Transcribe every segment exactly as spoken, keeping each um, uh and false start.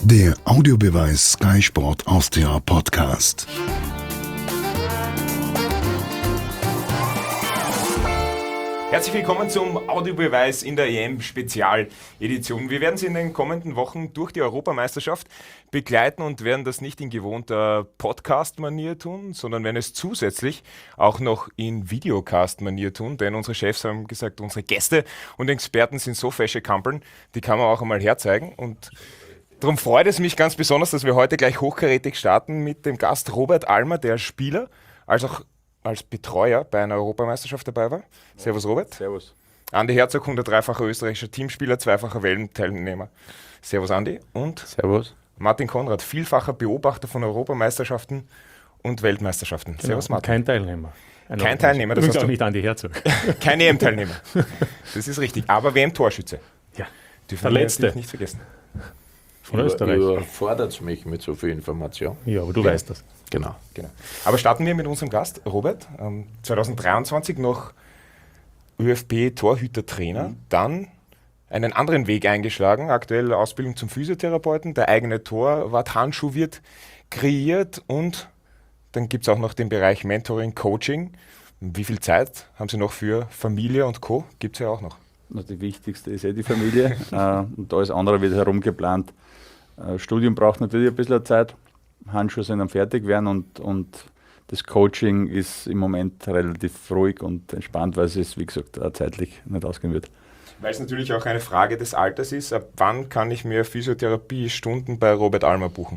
Der Audiobeweis Sky Sport Austria Podcast. Herzlich willkommen zum Audiobeweis in der E M-Spezialedition. Wir werden Sie in den kommenden Wochen durch die Europameisterschaft begleiten und werden das nicht in gewohnter Podcast-Manier tun, sondern werden es zusätzlich auch noch in Videocast-Manier tun, denn unsere Chefs haben gesagt, unsere Gäste und Experten sind so fesche Kampeln, die kann man auch einmal herzeigen. Und darum freut es mich ganz besonders, dass wir heute gleich hochkarätig starten mit dem Gast Robert Almer, der Spieler, als auch als Betreuer bei einer Europameisterschaft dabei war. Servus Robert. Servus. Andi Herzog, dreifacher österreichischer Teamspieler, zweifacher Wellenteilnehmer. Servus Andi. Und Servus. Martin Konrad, vielfacher Beobachter von Europameisterschaften und Weltmeisterschaften. Genau. Servus Martin. Kein Teilnehmer. Ein Kein Teilnehmer. Das Übrigens hast auch du nicht Andi Herzog. Kein E M-Teilnehmer. Das ist richtig. Aber W M-Torschütze. Ja. Dürfen Der wir Letzte. natürlich nicht vergessen. Von Österreich. Überfordert es mich mit so viel Information. Ja, aber du weißt das. Genau. Genau. Aber starten wir mit unserem Gast, Robert. Ähm, zwanzig dreiundzwanzig noch ÖFB-Torhüter-Trainer, mhm. Dann einen anderen Weg eingeschlagen, aktuell Ausbildung zum Physiotherapeuten, der eigene Torwart-Handschuh wird kreiert und dann gibt es auch noch den Bereich Mentoring, Coaching. Wie viel Zeit haben Sie noch für Familie und Co.? Gibt es ja auch noch. Die wichtigste ist eh die Familie und alles andere wird herumgeplant. Studium braucht natürlich ein bisschen Zeit. Handschuhe sind am fertig werden und, und das Coaching ist im Moment relativ ruhig und entspannt, weil es ist, wie gesagt, zeitlich nicht ausgehen wird. Weil es natürlich auch eine Frage des Alters ist, ab wann kann ich mir Physiotherapie-Stunden bei Robert Almer buchen?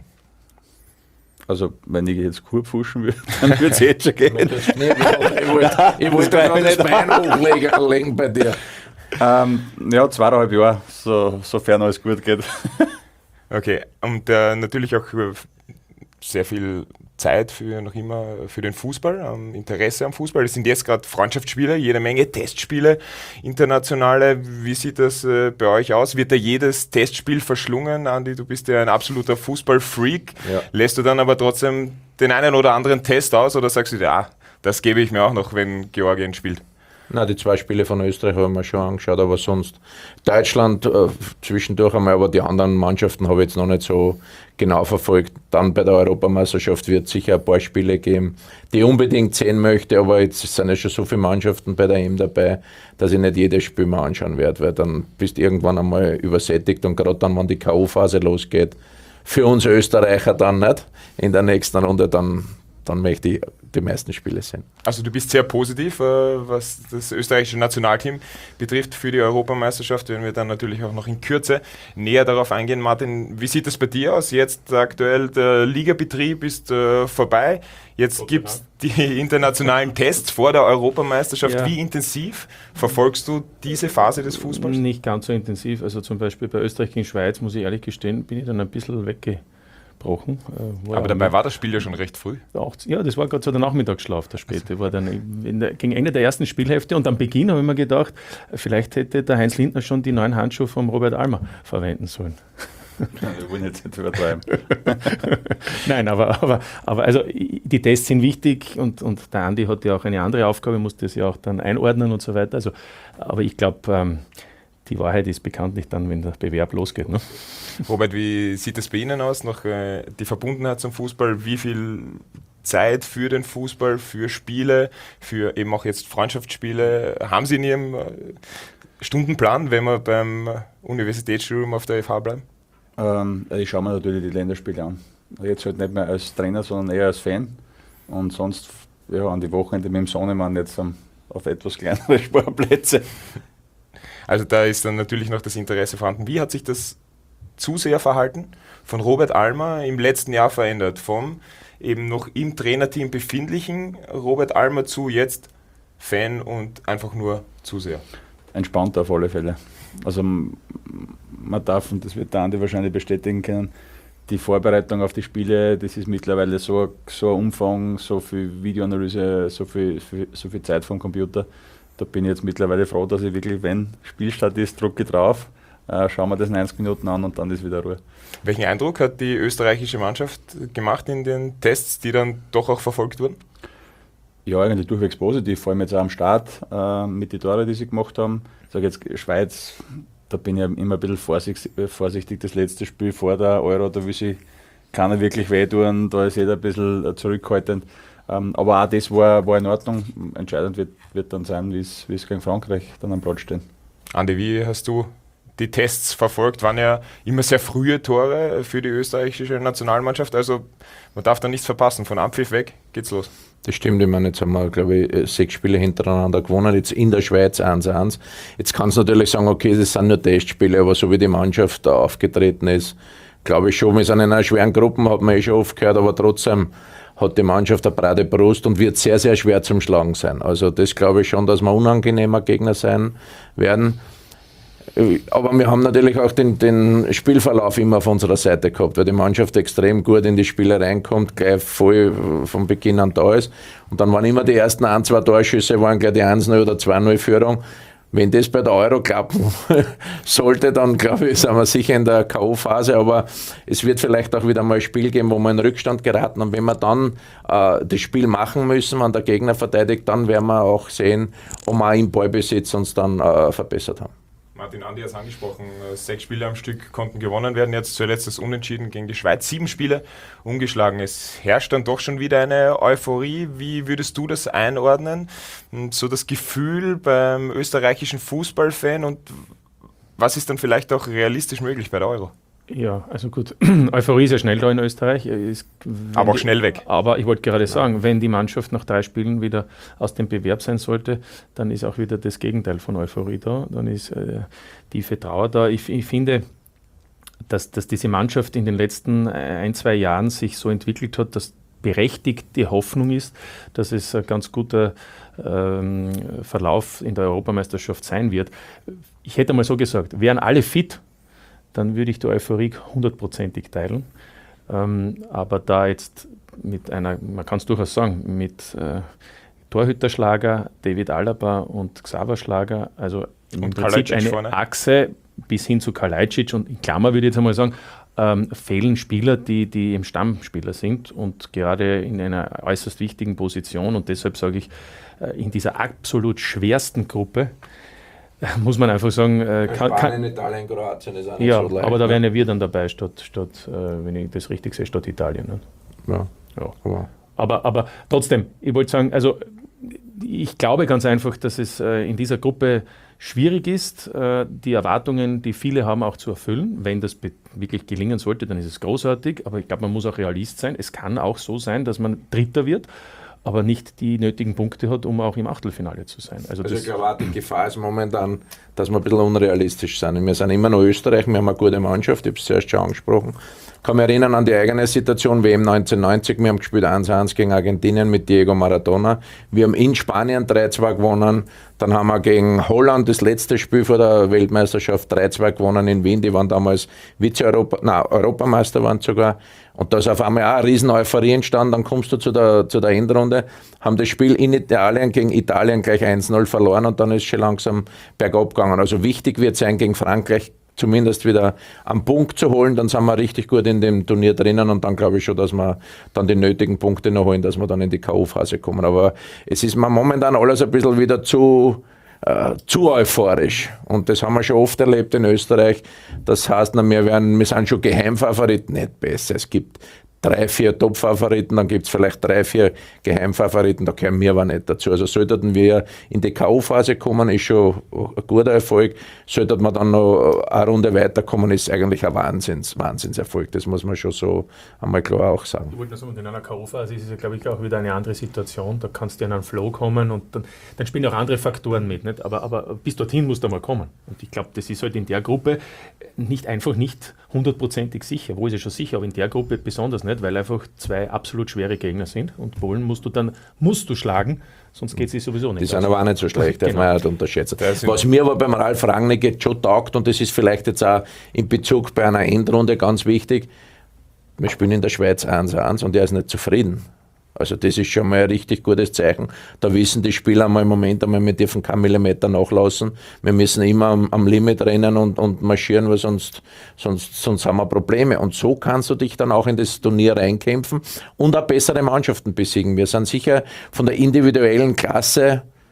Also, wenn ich jetzt Kurve fuschen würde, dann würde es jetzt schon gehen. ich wollte ich wollt gerade das Bein hochlegen bei dir. Ähm, ja, zweieinhalb Jahre, so, sofern alles gut geht. Okay, und äh, natürlich auch sehr viel Zeit für noch immer für den Fußball, ähm, Interesse am Fußball. Es sind jetzt gerade Freundschaftsspiele, jede Menge Testspiele, internationale. Wie sieht das äh, bei euch aus? Wird da jedes Testspiel verschlungen? Andi, du bist ja ein absoluter Fußballfreak. Ja. Lässt du dann aber trotzdem den einen oder anderen Test aus oder sagst du, ja, das gebe ich mir auch noch, wenn Georgien spielt? Na, die zwei Spiele von Österreich haben wir schon angeschaut, aber sonst Deutschland äh, zwischendurch einmal, aber die anderen Mannschaften habe ich jetzt noch nicht so genau verfolgt. Dann bei der Europameisterschaft wird es sicher ein paar Spiele geben, die ich unbedingt sehen möchte, aber jetzt sind ja schon so viele Mannschaften bei der E M dabei, dass ich nicht jedes Spiel mal anschauen werde, weil dann bist du irgendwann einmal übersättigt und gerade dann, wenn die K O-Phase losgeht, für uns Österreicher dann nicht, in der nächsten Runde dann dann möchte ich die meisten Spiele sehen. Also du bist sehr positiv, was das österreichische Nationalteam betrifft für die Europameisterschaft, werden wir dann natürlich auch noch in Kürze näher darauf eingehen. Martin, wie sieht das bei dir aus? Jetzt aktuell der Ligabetrieb ist äh, vorbei, jetzt gibt es die internationalen Tests vor der Europameisterschaft. Ja. Wie intensiv verfolgst du diese Phase des Fußballs? Nicht ganz so intensiv, also zum Beispiel bei Österreich gegen Schweiz, muss ich ehrlich gestehen, bin ich dann ein bisschen weggegangen. Brochen, äh, aber dabei war das Spiel ja schon recht früh. Ja, das war gerade so der Nachmittagsschlaf, der späte. Also. War dann in der, gegen Ende der ersten Spielhälfte und am Beginn habe ich mir gedacht, vielleicht hätte der Heinz Lindner schon die neuen Handschuhe vom Robert Almer verwenden sollen. Ich will jetzt nicht übertreiben. Nein, aber, aber, aber also die Tests sind wichtig und, und der Andi hat ja auch eine andere Aufgabe, muss das ja auch dann einordnen und so weiter. Also, aber ich glaube, ähm, die Wahrheit ist bekanntlich dann, wenn der Bewerb losgeht. Ne? Robert, wie sieht es bei Ihnen aus? Noch äh, die Verbundenheit zum Fußball? Wie viel Zeit für den Fußball, für Spiele, für eben auch jetzt Freundschaftsspiele haben Sie in Ihrem äh, Stundenplan, wenn wir beim Universitätsstudium auf der F H bleiben? Ähm, ich schaue mir natürlich die Länderspiele an. Jetzt halt nicht mehr als Trainer, sondern eher als Fan. Und sonst ja, an die Wochenende mit dem Sohnemann jetzt um, auf etwas kleinere Sportplätze. Also da ist dann natürlich noch das Interesse vorhanden. Wie hat sich das Zuseherverhalten von Robert Almer im letzten Jahr verändert? Vom eben noch im Trainerteam befindlichen Robert Almer zu jetzt Fan und einfach nur Zuseher? Entspannt auf alle Fälle. Also man darf, und das wird der Andi wahrscheinlich bestätigen können, die Vorbereitung auf die Spiele, das ist mittlerweile so, so ein Umfang, so viel Videoanalyse, so viel, so viel Zeit vom Computer. Da bin ich jetzt mittlerweile froh, dass ich wirklich, wenn Spielstart ist, drücke ich drauf, äh, schauen wir das neunzig Minuten an und dann ist wieder Ruhe. Welchen Eindruck hat die österreichische Mannschaft gemacht in den Tests, die dann doch auch verfolgt wurden? Ja, eigentlich durchwegs positiv, vor allem jetzt auch am Start äh, mit den Toren, die sie gemacht haben. Ich sage jetzt, Schweiz da bin ich immer ein bisschen vorsichtig, vorsichtig. Das letzte Spiel vor der Euro, da will sich keiner wirklich wehtun, da ist jeder ein bisschen zurückhaltend. Ähm, aber auch das war, war in Ordnung. Entscheidend wird, wird dann sein, wie es gegen Frankreich dann am Platz stehen. Andi, wie hast du die Tests verfolgt? Waren ja immer sehr frühe Tore für die österreichische Nationalmannschaft, also man darf da nichts verpassen. Von Abpfiff weg geht's los. Das stimmt, ich meine, jetzt haben wir, glaube ich, sechs Spiele hintereinander gewonnen, jetzt in der Schweiz eins eins. Jetzt kannst du natürlich sagen, okay, das sind nur Testspiele, aber so wie die Mannschaft da aufgetreten ist, glaube ich schon, wir sind in einer schweren Gruppe, hat man eh schon oft gehört, aber trotzdem hat die Mannschaft eine breite Brust und wird sehr, sehr schwer zum Schlagen sein. Also das glaube ich schon, dass wir unangenehmer Gegner sein werden. Aber wir haben natürlich auch den, den Spielverlauf immer auf unserer Seite gehabt, weil die Mannschaft extrem gut in die Spiele reinkommt, gleich voll von Beginn an da ist. Und dann waren immer die ersten ein, zwei Torschüsse, waren gleich die eins null oder zwei null Führung. Wenn das bei der Euro klappen sollte, dann glaube ich, sind wir sicher in der K O-Phase, aber es wird vielleicht auch wieder mal ein Spiel geben, wo wir in Rückstand geraten, und wenn wir dann äh, das Spiel machen müssen, wenn der Gegner verteidigt, dann werden wir auch sehen, ob wir im Ballbesitz uns dann äh, verbessert haben. Martin, Andi hat es angesprochen, sechs Spiele am Stück konnten gewonnen werden, jetzt zuletzt das Unentschieden gegen die Schweiz, sieben Spiele ungeschlagen. Es herrscht dann doch schon wieder eine Euphorie. Wie würdest du das einordnen? So das Gefühl beim österreichischen Fußballfan, und was ist dann vielleicht auch realistisch möglich bei der Euro? Ja, also gut, Euphorie ist ja schnell da in Österreich. Ist, aber auch die, schnell weg. Aber ich wollte gerade sagen, wenn die Mannschaft nach drei Spielen wieder aus dem Bewerb sein sollte, dann ist auch wieder das Gegenteil von Euphorie da. Dann ist äh, tiefe Trauer da. Ich, ich finde, dass, dass diese Mannschaft in den letzten ein, zwei Jahren sich so entwickelt hat, dass berechtigt die Hoffnung ist, dass es ein ganz guter ähm, Verlauf in der Europameisterschaft sein wird. Ich hätte mal so gesagt, wären alle fit, dann würde ich die Euphorie hundertprozentig teilen. Ähm, aber da jetzt mit einer, man kann es durchaus sagen, mit äh, Torhüterschlager, David Alaba und Xaver Schlager, also im und Prinzip eine vorne. Achse bis hin zu Kalajdzic, und in Klammer würde ich jetzt einmal sagen, ähm, fehlen Spieler, die, die im Stammspieler sind und gerade in einer äußerst wichtigen Position, und deshalb sage ich, äh, in dieser absolut schwersten Gruppe, muss man einfach sagen, äh, kann, Spanien, Italien, Kroatien ist auch nicht ja, so leicht. aber da wären ja wir dann dabei, statt, statt äh, wenn ich das richtig sehe, statt Italien. Ne? Ja. Ja. Aber, aber, aber trotzdem, ich wollte sagen, also ich glaube ganz einfach, dass es äh, in dieser Gruppe schwierig ist, äh, die Erwartungen, die viele haben, auch zu erfüllen. Wenn das be- wirklich gelingen sollte, dann ist es großartig, aber ich glaube, man muss auch Realist sein. Es kann auch so sein, dass man Dritter wird, aber nicht die nötigen Punkte hat, um auch im Achtelfinale zu sein. Also, also das ich glaube, die Gefahr ist momentan, dass wir ein bisschen unrealistisch sind. Wir sind immer noch Österreich, wir haben eine gute Mannschaft, ich habe es zuerst schon angesprochen. Ich kann mich erinnern an die eigene Situation, W M neunzehnhundertneunzig, wir haben gespielt eins eins gegen Argentinien mit Diego Maradona. Wir haben in Spanien drei zwei gewonnen, dann haben wir gegen Holland das letzte Spiel vor der Weltmeisterschaft drei zwei gewonnen in Wien, die waren damals Vize-Europa, nein, Europameister waren sogar. Und da ist auf einmal auch eine riesen Euphorie entstanden, dann kommst du zu der, zu der Endrunde, haben das Spiel in Italien gegen Italien gleich eins null verloren, und dann ist es schon langsam bergab gegangen. Also wichtig wird sein, gegen Frankreich zumindest wieder am Punkt zu holen, dann sind wir richtig gut in dem Turnier drinnen, und dann glaube ich schon, dass wir dann die nötigen Punkte noch holen, dass wir dann in die K O-Phase kommen. Aber es ist mir momentan alles ein bisschen wieder zu, äh, zu euphorisch, und das haben wir schon oft erlebt in Österreich. Das heißt, wir, werden, wir sind schon Geheimfavoriten, nicht besser. Es gibt drei, vier Top-Favoriten, dann gibt es vielleicht drei, vier Geheimfavoriten, da gehören wir aber nicht dazu. Also sollten wir in die K O-Phase kommen, ist schon ein guter Erfolg. Sollten wir dann noch eine Runde weiterkommen, ist eigentlich ein Wahnsinns, Wahnsinnserfolg. Das muss man schon so einmal klar auch sagen. Ich wollte nur sagen, in einer K O-Phase ist es ja, glaube ich, auch wieder eine andere Situation. Da kannst du in einen Flow kommen, und dann, dann spielen auch andere Faktoren mit. Nicht? Aber, aber bis dorthin musst du mal kommen. Und ich glaube, das ist halt in der Gruppe nicht einfach nicht hundertprozentig sicher. Wo ist es schon sicher, aber in der Gruppe besonders nicht, weil einfach zwei absolut schwere Gegner sind, und Polen musst du dann musst du schlagen, sonst geht es sich sowieso nicht. Die sind aber auch nicht so schlecht, darf genau. man ja nicht unterschätzen. Was mir aber beim Ralf Rangnick jetzt schon taugt, und das ist vielleicht jetzt auch in Bezug bei einer Endrunde ganz wichtig, wir spielen in der Schweiz eins eins und er ist nicht zufrieden. Also das ist schon mal ein richtig gutes Zeichen. Da wissen die Spieler mal im Moment einmal, wir dürfen keinen Millimeter nachlassen. Wir müssen immer am, am Limit rennen und, und marschieren, weil sonst, sonst, sonst haben wir Probleme. Und so kannst du dich dann auch in das Turnier reinkämpfen und auch bessere Mannschaften besiegen. Wir sind sicher von der individuellen Klasse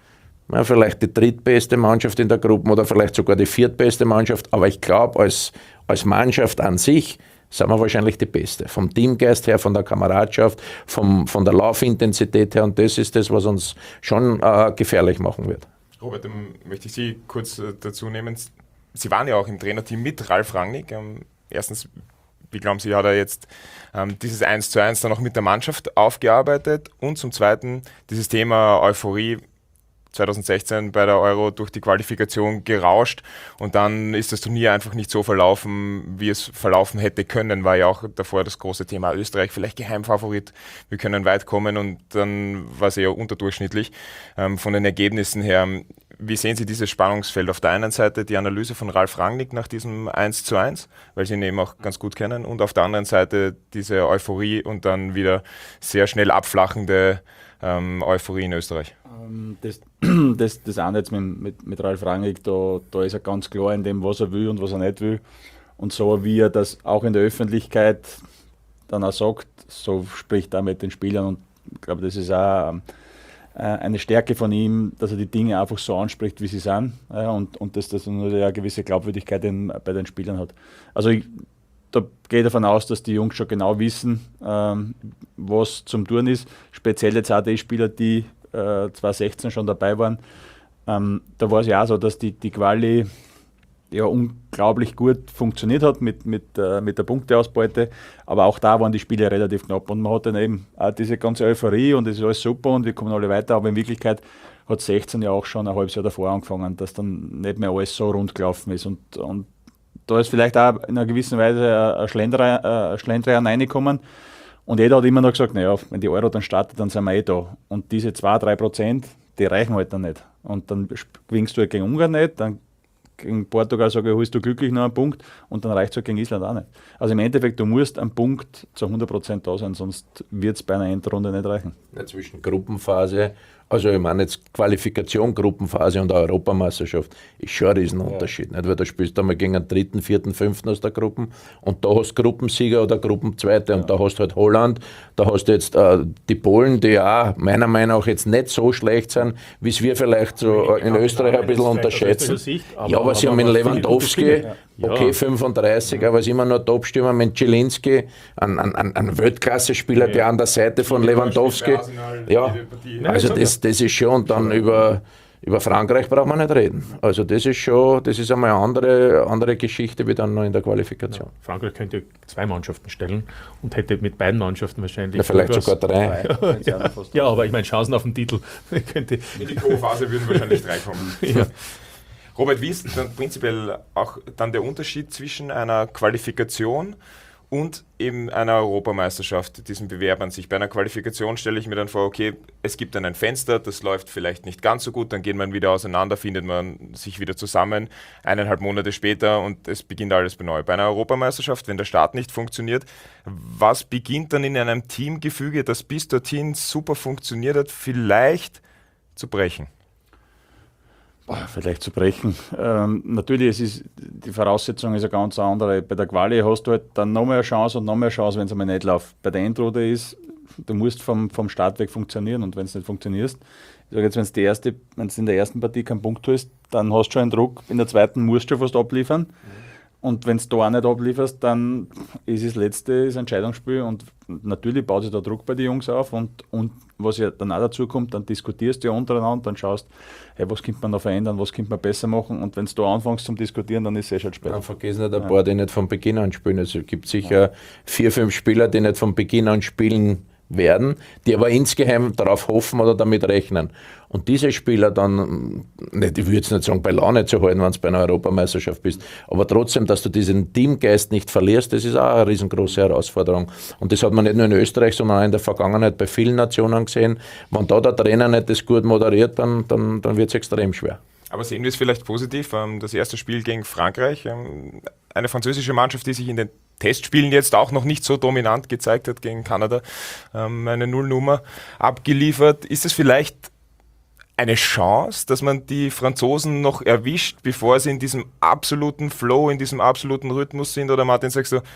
ja, vielleicht die drittbeste Mannschaft in der Gruppe oder vielleicht sogar die viertbeste Mannschaft, aber ich glaube, als, als Mannschaft an sich sind wir wahrscheinlich die Beste. Vom Teamgeist her, von der Kameradschaft, vom, von der Laufintensität her, und das ist das, was uns schon äh, gefährlich machen wird. Robert, dann möchte ich Sie kurz äh, dazu nehmen. Sie waren ja auch im Trainerteam mit Ralf Rangnick. Ähm, erstens, wie glauben Sie, hat er jetzt ähm, dieses eins zu eins dann auch mit der Mannschaft aufgearbeitet? Und zum Zweiten, dieses Thema Euphorie zwanzig sechzehn bei der Euro durch die Qualifikation gerauscht und dann ist das Turnier einfach nicht so verlaufen, wie es verlaufen hätte können. War ja auch davor das große Thema Österreich, vielleicht Geheimfavorit, wir können weit kommen, und dann war es eher unterdurchschnittlich ähm, von den Ergebnissen her. Wie sehen Sie dieses Spannungsfeld? Auf der einen Seite die Analyse von Ralf Rangnick nach diesem eins zu eins, weil Sie ihn eben auch ganz gut kennen, und auf der anderen Seite diese Euphorie und dann wieder sehr schnell abflachende ähm, Euphorie in Österreich. Das, das, das eine jetzt mit, mit, mit Ralf Rangnick, da, da ist er ganz klar in dem, was er will und was er nicht will. Und so wie er das auch in der Öffentlichkeit dann auch sagt, so spricht er mit den Spielern. Und ich glaube, das ist auch äh, eine Stärke von ihm, dass er die Dinge einfach so anspricht, wie sie sind. Ja, und, und dass das eine gewisse Glaubwürdigkeit in, bei den Spielern hat. Also ich, da gehe ich davon aus, dass die Jungs schon genau wissen, ähm, was zum Tun ist. Speziell jetzt auch die Spieler, die äh, zwanzig sechzehn schon dabei waren. Ähm, da war es ja auch so, dass die, die Quali ja unglaublich gut funktioniert hat mit, mit, äh, mit der Punkteausbeute. Aber auch da waren die Spiele relativ knapp. Und man hat dann eben auch diese ganze Euphorie und es ist alles super und wir kommen alle weiter. Aber in Wirklichkeit hat sechzehn ja auch schon ein halbes Jahr davor angefangen, dass dann nicht mehr alles so rund gelaufen ist. Und, und da ist vielleicht auch in einer gewissen Weise ein Schlendrian, ein Schlendrian reingekommen. Und jeder hat immer noch gesagt, naja, wenn die Euro dann startet, dann sind wir eh da. Und diese zwei bis drei Prozent, die reichen halt dann nicht. Und dann gewinnst du halt gegen Ungarn nicht, dann gegen Portugal sage ich, holst du glücklich noch einen Punkt und dann reicht es halt gegen Island auch nicht. Also im Endeffekt, du musst am Punkt zu hundert Prozent da sein, sonst wird es bei einer Endrunde nicht reichen. Ja, zwischen Gruppenphase, also ich meine jetzt Qualifikation, Gruppenphase und Europameisterschaft ist schon ein Riesenunterschied. Ja. Nicht? Weil da spielst du einmal gegen einen dritten, vierten, fünften aus der Gruppe und da hast du Gruppensieger oder Gruppenzweite ja. Und da hast du halt Holland, da hast du jetzt äh, die Polen, die auch meiner Meinung nach jetzt nicht so schlecht sind, wie es wir vielleicht so in Österreich ein bisschen unterschätzen. Sicht, aber, ja, aber, aber sie haben mit Lewandowski, ja. okay, fünfunddreißig, ja. Aber es ist immer nur Topstürmer mit Zielinski, ein, ein, ein, ein Weltklasse-Spieler, ja. Der an der Seite von Lewandowski. Ja, also das, das ist schon, und dann über, über Frankreich braucht man nicht reden. Also das ist schon, das ist einmal eine andere, andere Geschichte wie dann noch in der Qualifikation. Ja, Frankreich könnte zwei Mannschaften stellen und hätte mit beiden Mannschaften wahrscheinlich... Ja, vielleicht sogar drei. Ja, ja. Ja, aber ich meine, Chancen auf den Titel. könnte in die Pro-Phase würden wahrscheinlich drei kommen. Ja. Robert, wie ist dann prinzipiell auch dann der Unterschied zwischen einer Qualifikation und eben einer Europameisterschaft, diesem Bewerb an sich? Bei einer Qualifikation stelle ich mir dann vor, okay, es gibt dann ein Fenster, das läuft vielleicht nicht ganz so gut, dann geht man wieder auseinander, findet man sich wieder zusammen, eineinhalb Monate später und es beginnt alles bei neu. Bei einer Europameisterschaft, wenn der Start nicht funktioniert, was beginnt dann in einem Teamgefüge, das bis dorthin super funktioniert hat, vielleicht zu brechen? Vielleicht zu brechen. Ähm, natürlich, es ist, die Voraussetzung ist eine ganz andere. Bei der Quali hast du halt dann noch mehr Chance und noch mehr Chance, wenn es einmal nicht läuft. Bei der Endrunde ist, du musst vom, vom Start weg funktionieren, und wenn es nicht funktioniert, ich sage jetzt, wenn es die erste, wenn es in der ersten Partie keinen Punkt hast, dann hast du schon einen Druck, in der zweiten musst du schon fast abliefern. Mhm. Und wenn du da auch nicht ablieferst, dann ist das letzte das Entscheidungsspiel, und natürlich baut sich da Druck bei den Jungs auf, und, und was ja dann auch dazu kommt, dann diskutierst du ja untereinander, dann schaust, hey, was könnte man da verändern, was könnte man besser machen, und wenn du da anfängst zum Diskutieren, dann ist es eh schon spät. Dann vergiss nicht ein ja. paar, die nicht von Beginn an spielen. Also es gibt sicher ja. vier, fünf Spieler, die nicht von Beginn an spielen werden, die aber insgeheim darauf hoffen oder damit rechnen. Und diese Spieler dann, nicht, ich würde jetzt nicht sagen, bei Laune zu halten, wenn du bei einer Europameisterschaft bist, aber trotzdem, dass du diesen Teamgeist nicht verlierst, das ist auch eine riesengroße Herausforderung. Und das hat man nicht nur in Österreich, sondern auch in der Vergangenheit bei vielen Nationen gesehen. Wenn da der Trainer nicht das gut moderiert, dann, dann, dann wird es extrem schwer. Aber sehen wir es vielleicht positiv, das erste Spiel gegen Frankreich, eine französische Mannschaft, die sich in den Testspielen jetzt auch noch nicht so dominant gezeigt hat gegen Kanada, eine Nullnummer abgeliefert. Ist es vielleicht eine Chance, dass man die Franzosen noch erwischt, bevor sie in diesem absoluten Flow, in diesem absoluten Rhythmus sind? Oder Martin, sagst du,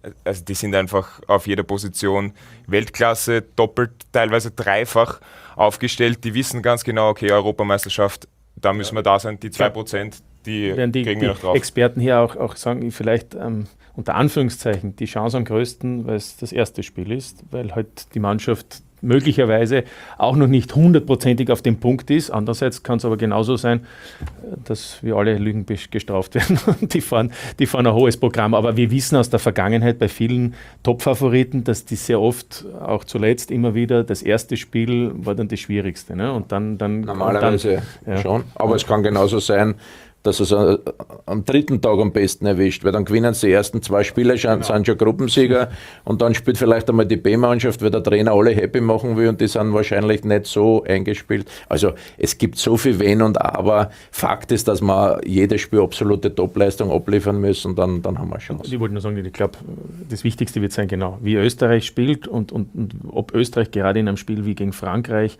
Also die sind einfach auf jeder Position Weltklasse, doppelt, teilweise dreifach aufgestellt. Die wissen ganz genau, okay, Europameisterschaft, da müssen wir da sein, die zwei Prozent, die werden die, kriegen wir die noch drauf. Experten hier auch, auch sagen, vielleicht ähm, unter Anführungszeichen die Chance am größten, weil es das erste Spiel ist, weil halt die Mannschaft möglicherweise auch noch nicht hundertprozentig auf dem Punkt ist. Andererseits kann es aber genauso sein, dass wir alle Lügen gestraft werden. die, fahren, die fahren ein hohes Programm. Aber wir wissen aus der Vergangenheit bei vielen Top-Favoriten, dass die sehr oft, auch zuletzt immer wieder, das erste Spiel war dann das Schwierigste. Ne? Und dann, dann, Normalerweise dann, ja. schon, aber es kann genauso sein, dass es äh, am dritten Tag am besten erwischt, weil dann gewinnen sie die ersten zwei Spiele, schon, genau. sind schon Gruppensieger und dann spielt vielleicht einmal die B-Mannschaft, weil der Trainer alle happy machen will und die sind wahrscheinlich nicht so eingespielt. Also es gibt so viel Wenn und Aber. Fakt ist, dass wir jedes Spiel absolute Topleistung abliefern müssen, dann, dann haben wir Chance. Ich wollte nur sagen, ich glaube, das Wichtigste wird sein, genau, wie Österreich spielt und, und, und ob Österreich gerade in einem Spiel wie gegen Frankreich,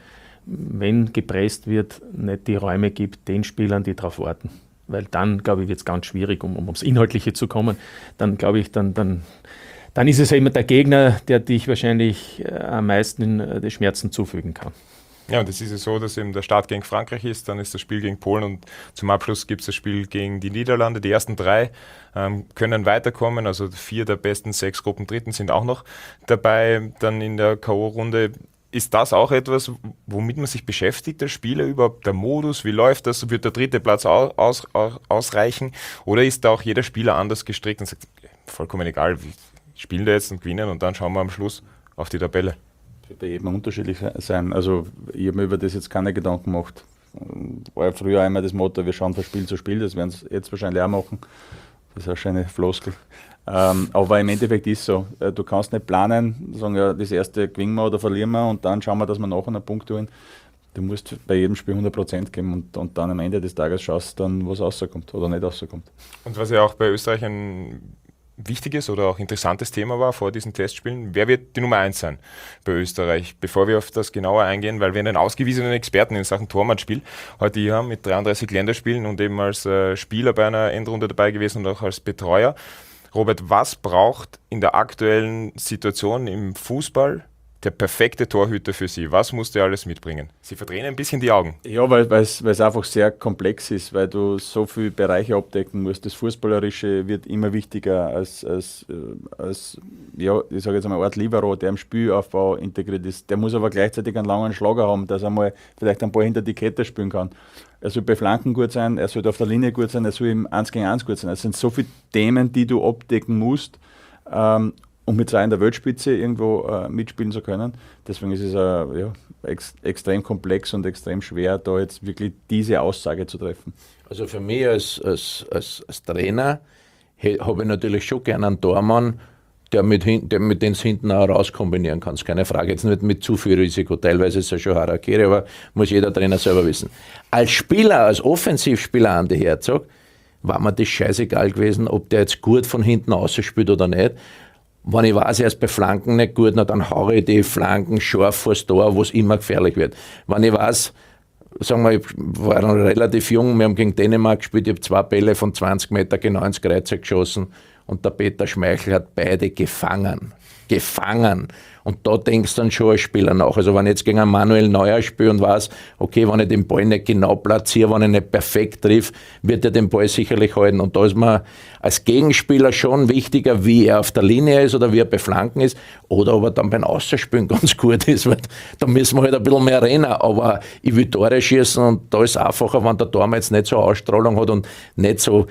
wenn gepresst wird, nicht die Räume gibt, den Spielern, die darauf warten. Weil dann, glaube ich, wird es ganz schwierig, um, um aufs Inhaltliche zu kommen. Dann, glaube ich, dann, dann, dann ist es ja immer der Gegner, der dich wahrscheinlich äh, am meisten äh, die Schmerzen zufügen kann. Ja, und es ist ja so, dass eben der Start gegen Frankreich ist, dann ist das Spiel gegen Polen und zum Abschluss gibt es das Spiel gegen die Niederlande. Die ersten drei ähm, können weiterkommen, also vier der besten sechs Gruppendritten sind auch noch dabei, dann in der K O-Runde. Ist das auch etwas, womit man sich beschäftigt, der Spieler überhaupt, der Modus, wie läuft das, wird der dritte Platz aus, aus, ausreichen oder ist da auch jeder Spieler anders gestrickt und sagt, vollkommen egal, wir spielen da jetzt und gewinnen und dann schauen wir am Schluss auf die Tabelle? Das wird bei jedem unterschiedlich sein, also ich habe mir über das jetzt keine Gedanken gemacht. War ja früher einmal das Motto, wir schauen von Spiel zu Spiel, das werden sie jetzt wahrscheinlich auch machen, das ist eine schöne Floskel. Ähm, aber im Endeffekt ist es so, äh, du kannst nicht planen, sagen, ja, das erste gewinnen wir oder verlieren wir und dann schauen wir, dass wir nachher einen Punkt holen. Du musst bei jedem Spiel hundert Prozent geben und, und dann am Ende des Tages schaust dann, was rauskommt oder nicht rauskommt. Und was ja auch bei Österreich ein wichtiges oder auch interessantes Thema war vor diesen Testspielen, wer wird die Nummer eins sein bei Österreich? Bevor wir auf das genauer eingehen, weil wir einen ausgewiesenen Experten in Sachen Torwartspiel heute hier haben mit dreiunddreißig Länderspielen und eben als äh, Spieler bei einer Endrunde dabei gewesen und auch als Betreuer. Robert, was braucht in der aktuellen Situation im Fußball der perfekte Torhüter für Sie? Was muss der alles mitbringen? Sie verdrehen ein bisschen die Augen. Ja, weil es einfach sehr komplex ist, weil du so viele Bereiche abdecken musst. Das Fußballerische wird immer wichtiger als, als, als ja, ich sage jetzt einmal, eine Art Libero, der im Spielaufbau integriert ist. Der muss aber gleichzeitig einen langen Schlager haben, dass er mal vielleicht ein paar hinter die Kette spielen kann. Er soll bei Flanken gut sein, er soll auf der Linie gut sein, er soll im eins gegen eins gut sein. Es sind so viele Themen, die du abdecken musst, ähm, um mit zwei in der Weltspitze irgendwo äh, mitspielen zu können. Deswegen ist es äh, ja, ex- extrem komplex und extrem schwer, da jetzt wirklich diese Aussage zu treffen. Also für mich als, als, als, als Trainer habe ich natürlich schon gerne einen Tormann, der mit, der mit den hinten auch rauskombinieren kann. Keine Frage, jetzt nicht mit zu viel Risiko. Teilweise ist es ja schon Harakiri, aber muss jeder Trainer selber wissen. Als Spieler, als Offensivspieler Andi Herzog, war mir das scheißegal gewesen, ob der jetzt gut von hinten ausspielt oder nicht. Wenn ich weiß, er ist bei Flanken nicht gut, na, dann haue ich die Flanken scharf vors Tor, wo es immer gefährlich wird. Wenn ich weiß, sagen wir, ich war noch relativ jung, wir haben gegen Dänemark gespielt, ich habe zwei Bälle von zwanzig Meter genau ins Kreuzer geschossen und der Peter Schmeichel hat beide gefangen. Gefangen. Und da denkst du dann schon als Spieler nach. Also wenn ich jetzt gegen einen Manuel Neuer spiele und weiß, okay, wenn ich den Ball nicht genau platziere, wenn ich nicht perfekt triff, wird er den Ball sicherlich halten. Und da ist mir als Gegenspieler schon wichtiger, wie er auf der Linie ist oder wie er bei Flanken ist oder ob er dann beim Ausspielen ganz gut ist, weil da müssen wir halt ein bisschen mehr rennen. Aber ich will Tore schießen und da ist es einfacher, wenn der Tormann jetzt nicht so eine Ausstrahlung hat und nicht so,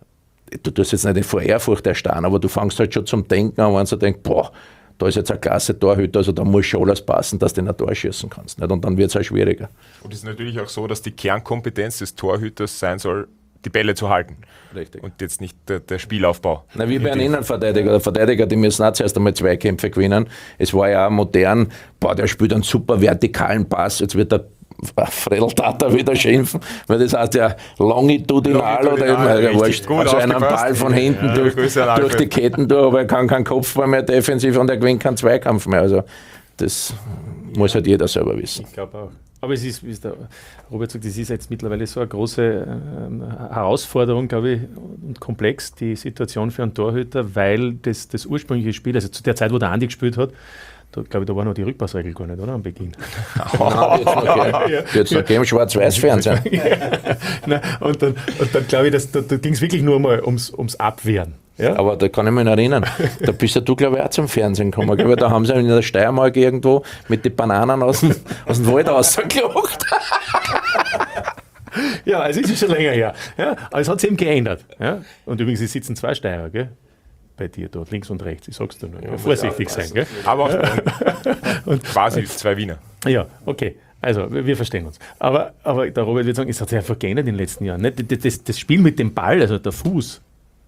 du tust jetzt nicht vor Ehrfurcht erstarren, aber du fängst halt schon zum Denken an, wenn du denkst, boah, da ist jetzt ein klasse Torhüter, also da muss schon alles passen, dass du ein Tor schießen kannst. Nicht? Und dann wird es auch schwieriger. Und es ist natürlich auch so, dass die Kernkompetenz des Torhüters sein soll, die Bälle zu halten. Richtig. Und jetzt nicht der, der Spielaufbau. Na, wie bei einem Innenverteidiger. Der Verteidiger, die müssen auch zuerst einmal Zweikämpfe gewinnen. Es war ja auch modern, boah, der spielt einen super vertikalen Pass, jetzt wird der Fredeltata wieder schimpfen, weil das heißt ja longitudinal, longitudinal oder eben, wurscht, also einen Ball von hinten ja, durch, durch die Ketten durch, aber er kann keinen Kopfball mehr defensiv und er gewinnt keinen Zweikampf mehr. Also das Muss halt jeder selber wissen. Ich glaube auch. Aber es ist, wie es der Robert sagt, das ist jetzt mittlerweile so eine große ähm, Herausforderung, glaube ich, und komplex, die Situation für einen Torhüter, weil das, das ursprüngliche Spiel, also zu der Zeit, wo der Andi gespielt hat, da glaube ich, da war noch die Rückpassregel gar nicht, oder? Am Beginn. Jetzt noch geben, Schwarz-Weiß-Fernsehen. Nein, und dann, und dann glaube ich, dass, da, da ging es wirklich nur mal ums, ums Abwehren. Ja? Aber da kann ich mich noch erinnern, da bist ja du, glaube ich, auch zum Fernsehen gekommen. Glaube ich, da haben sie in der Steiermark irgendwo mit den Bananen aus dem, aus dem Wald rausgelocht. Ja, also es ist schon länger her. Ja? Aber es hat sich eben geändert. Ja? Und übrigens, es sitzen zwei Steirer, gell? Bei dir dort, links und rechts, ich sag's dir nur. Ja, vorsichtig sein, gell? Aber auch und quasi zwei Wiener. Ja, okay. Also, wir, wir verstehen uns. Aber, aber der Robert wird sagen, es hat sich einfach geändert in den letzten Jahren. Nicht? Das, das, das Spiel mit dem Ball, also der Fuß,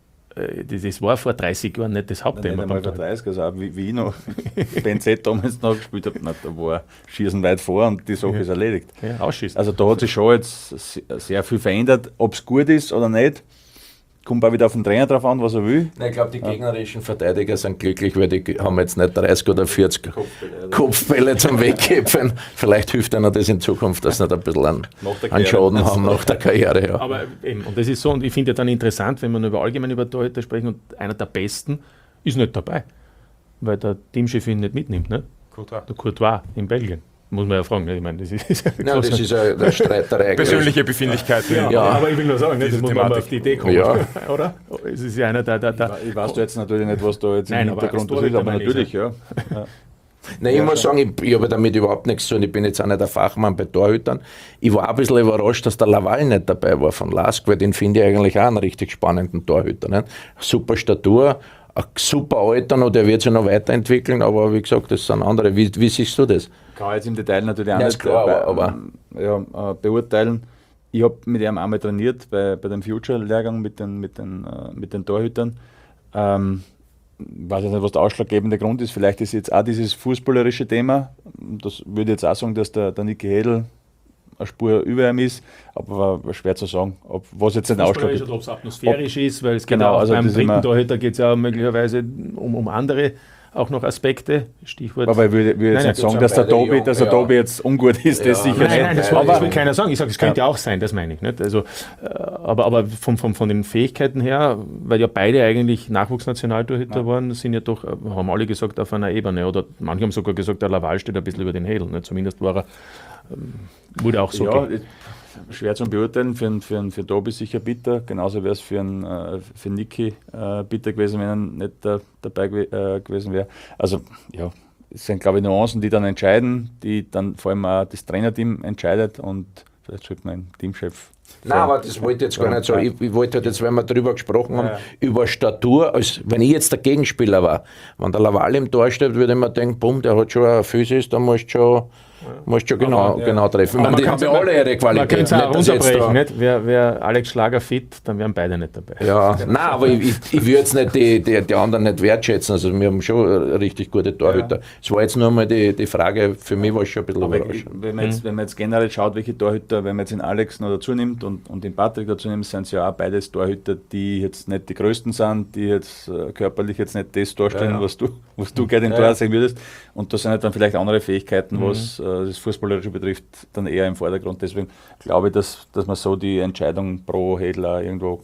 das, das war vor dreißig Jahren nicht das Hauptthema. Nicht einmal vor dreißig, also auch wie, wie ich noch B N Z damals noch gespielt habe, da war Schießen weit vor und die Sache ja. ist erledigt. Ja, ausschießen. Also da hat sich schon jetzt sehr viel verändert. Ob es gut ist oder nicht, kommt auch wieder auf den Trainer drauf an, was er will. Nein, ich glaube, die gegnerischen Verteidiger sind glücklich, weil die haben jetzt nicht dreißig oder vierzig Kopfbälle, Kopfbälle zum Weggeben. Vielleicht hilft ihnen das in Zukunft, dass sie nicht ein bisschen einen, einen Schaden haben nach der Karriere. Ja. Aber eben, und das ist so, und ich finde ja dann interessant, wenn wir über allgemein über Torhüter sprechen und einer der Besten ist nicht dabei, weil der Teamchef ihn nicht mitnimmt, ne? Courtois. Der Courtois in Belgien. Muss man ja fragen, ne? Ich meine, das ist, ist ja Nein, das ist ja der Streiterei. Persönliche Befindlichkeiten. Ja, Ja. aber ich will nur sagen, ne, das muss man mal auf die Idee kommen, Ja. oder? Es ist ja einer der... der, der Ich weiß jetzt natürlich nicht, was da jetzt Nein, im aber Hintergrund als ist, aber Torhüter natürlich, ja. ja. Nein, ich muss sagen, ich, ich habe damit überhaupt nichts zu tun. Ich bin jetzt auch nicht der Fachmann bei Torhütern. Ich war ein bisschen überrascht, dass der Laval nicht dabei war von Lask, weil den finde ich eigentlich auch einen richtig spannenden Torhüter. Nicht? Super Statur, ein super Alter noch, der wird sich noch weiterentwickeln, aber wie gesagt, das sind andere. Wie, wie siehst du das? Kann ich jetzt im Detail natürlich auch Ja, nicht ist klar, bei, aber- ja, äh, beurteilen. Ich habe mit ihm einmal trainiert bei, bei dem Future-Lehrgang mit den, mit den, äh, mit den Torhütern. Ähm, ich weiß jetzt nicht, was der ausschlaggebende Grund ist. Vielleicht ist jetzt auch dieses fußballerische Thema. Das würde ich jetzt auch sagen, dass der, der Niki Hedl eine Spur über ihm ist, aber war schwer zu sagen, ob, was jetzt nicht ausschlaggebend oder ob es atmosphärisch ist, weil es geht Genau, auch also beim das ist dritten immer- Torhüter geht es ja möglicherweise um, um andere auch noch Aspekte, Stichwort... Aber ich würde, würde jetzt Nein, nicht nein, sagen, das dass der sind beide Tobi, jung, dass der ja. Tobi jetzt ungut ist, das Ja. sicher Nein, nicht. nein, das, will, aber, das will keiner sagen. Ich sage, es könnte ja auch sein, das meine ich nicht. Also, äh, aber aber von, von, von den Fähigkeiten her, weil ja beide eigentlich Nachwuchsnationaltorhüter Ja. waren, sind ja doch, äh, haben alle gesagt, auf einer Ebene. Oder manche haben sogar gesagt, der Laval steht ein bisschen über den Hedl. Ne? Zumindest war er, ähm, wurde auch so. ja, ge- schwer zu beurteilen. Für, einen- für, einen- für Tobi sicher bitter. Genauso wäre es für, einen, äh, für Niki äh, bitter gewesen, wenn er nicht da, dabei gew- äh, gewesen wäre. Also, ja, es sind, glaube ich, Nuancen, die dann entscheiden, die dann vor allem auch das Trainerteam entscheidet und vielleicht schreibt mein Teamchef. Nein, aber das wollte ich jetzt gar nicht sagen. Ich, ich wollte halt jetzt, wenn wir darüber gesprochen haben, Ja. über Statur, als wenn ich jetzt der Gegenspieler war, wenn der Laval im Tor steht, würde ich mir denken, bumm, der hat schon eine Physis, da musst du schon, musst schon genau, ja. genau treffen. Ich Aber meine, die haben kann's ja ja- alle ihre Man Qualität. könnte es auch Nicht, dass jetzt runterbrechen, da- nicht? Wäre wär Alex Schlager fit, dann wären beide nicht dabei. Ja, nein, aber ich, ich, ich würde jetzt nicht die, die, die anderen nicht wertschätzen. Also wir haben schon richtig gute Torhüter. Es war jetzt nur mal die, die Frage, für mich war es schon ein bisschen Aber ich, überraschend. wenn, man jetzt, wenn man jetzt generell schaut, welche Torhüter, wenn man jetzt den Alex noch dazu nimmt und, und den Patrick dazu nimmt, sind es ja auch beides Torhüter, die jetzt nicht die größten sind, die jetzt äh, körperlich jetzt nicht das darstellen, Ja, ja. was du, was du gerne im Ja, Tor ja. sehen würdest. Und da sind halt dann vielleicht andere Fähigkeiten, Mhm. was äh, das Fußballerische betrifft, dann eher im Vordergrund. Deswegen glaube ich, dass, dass man so die Entscheidung pro Hedl auch irgendwo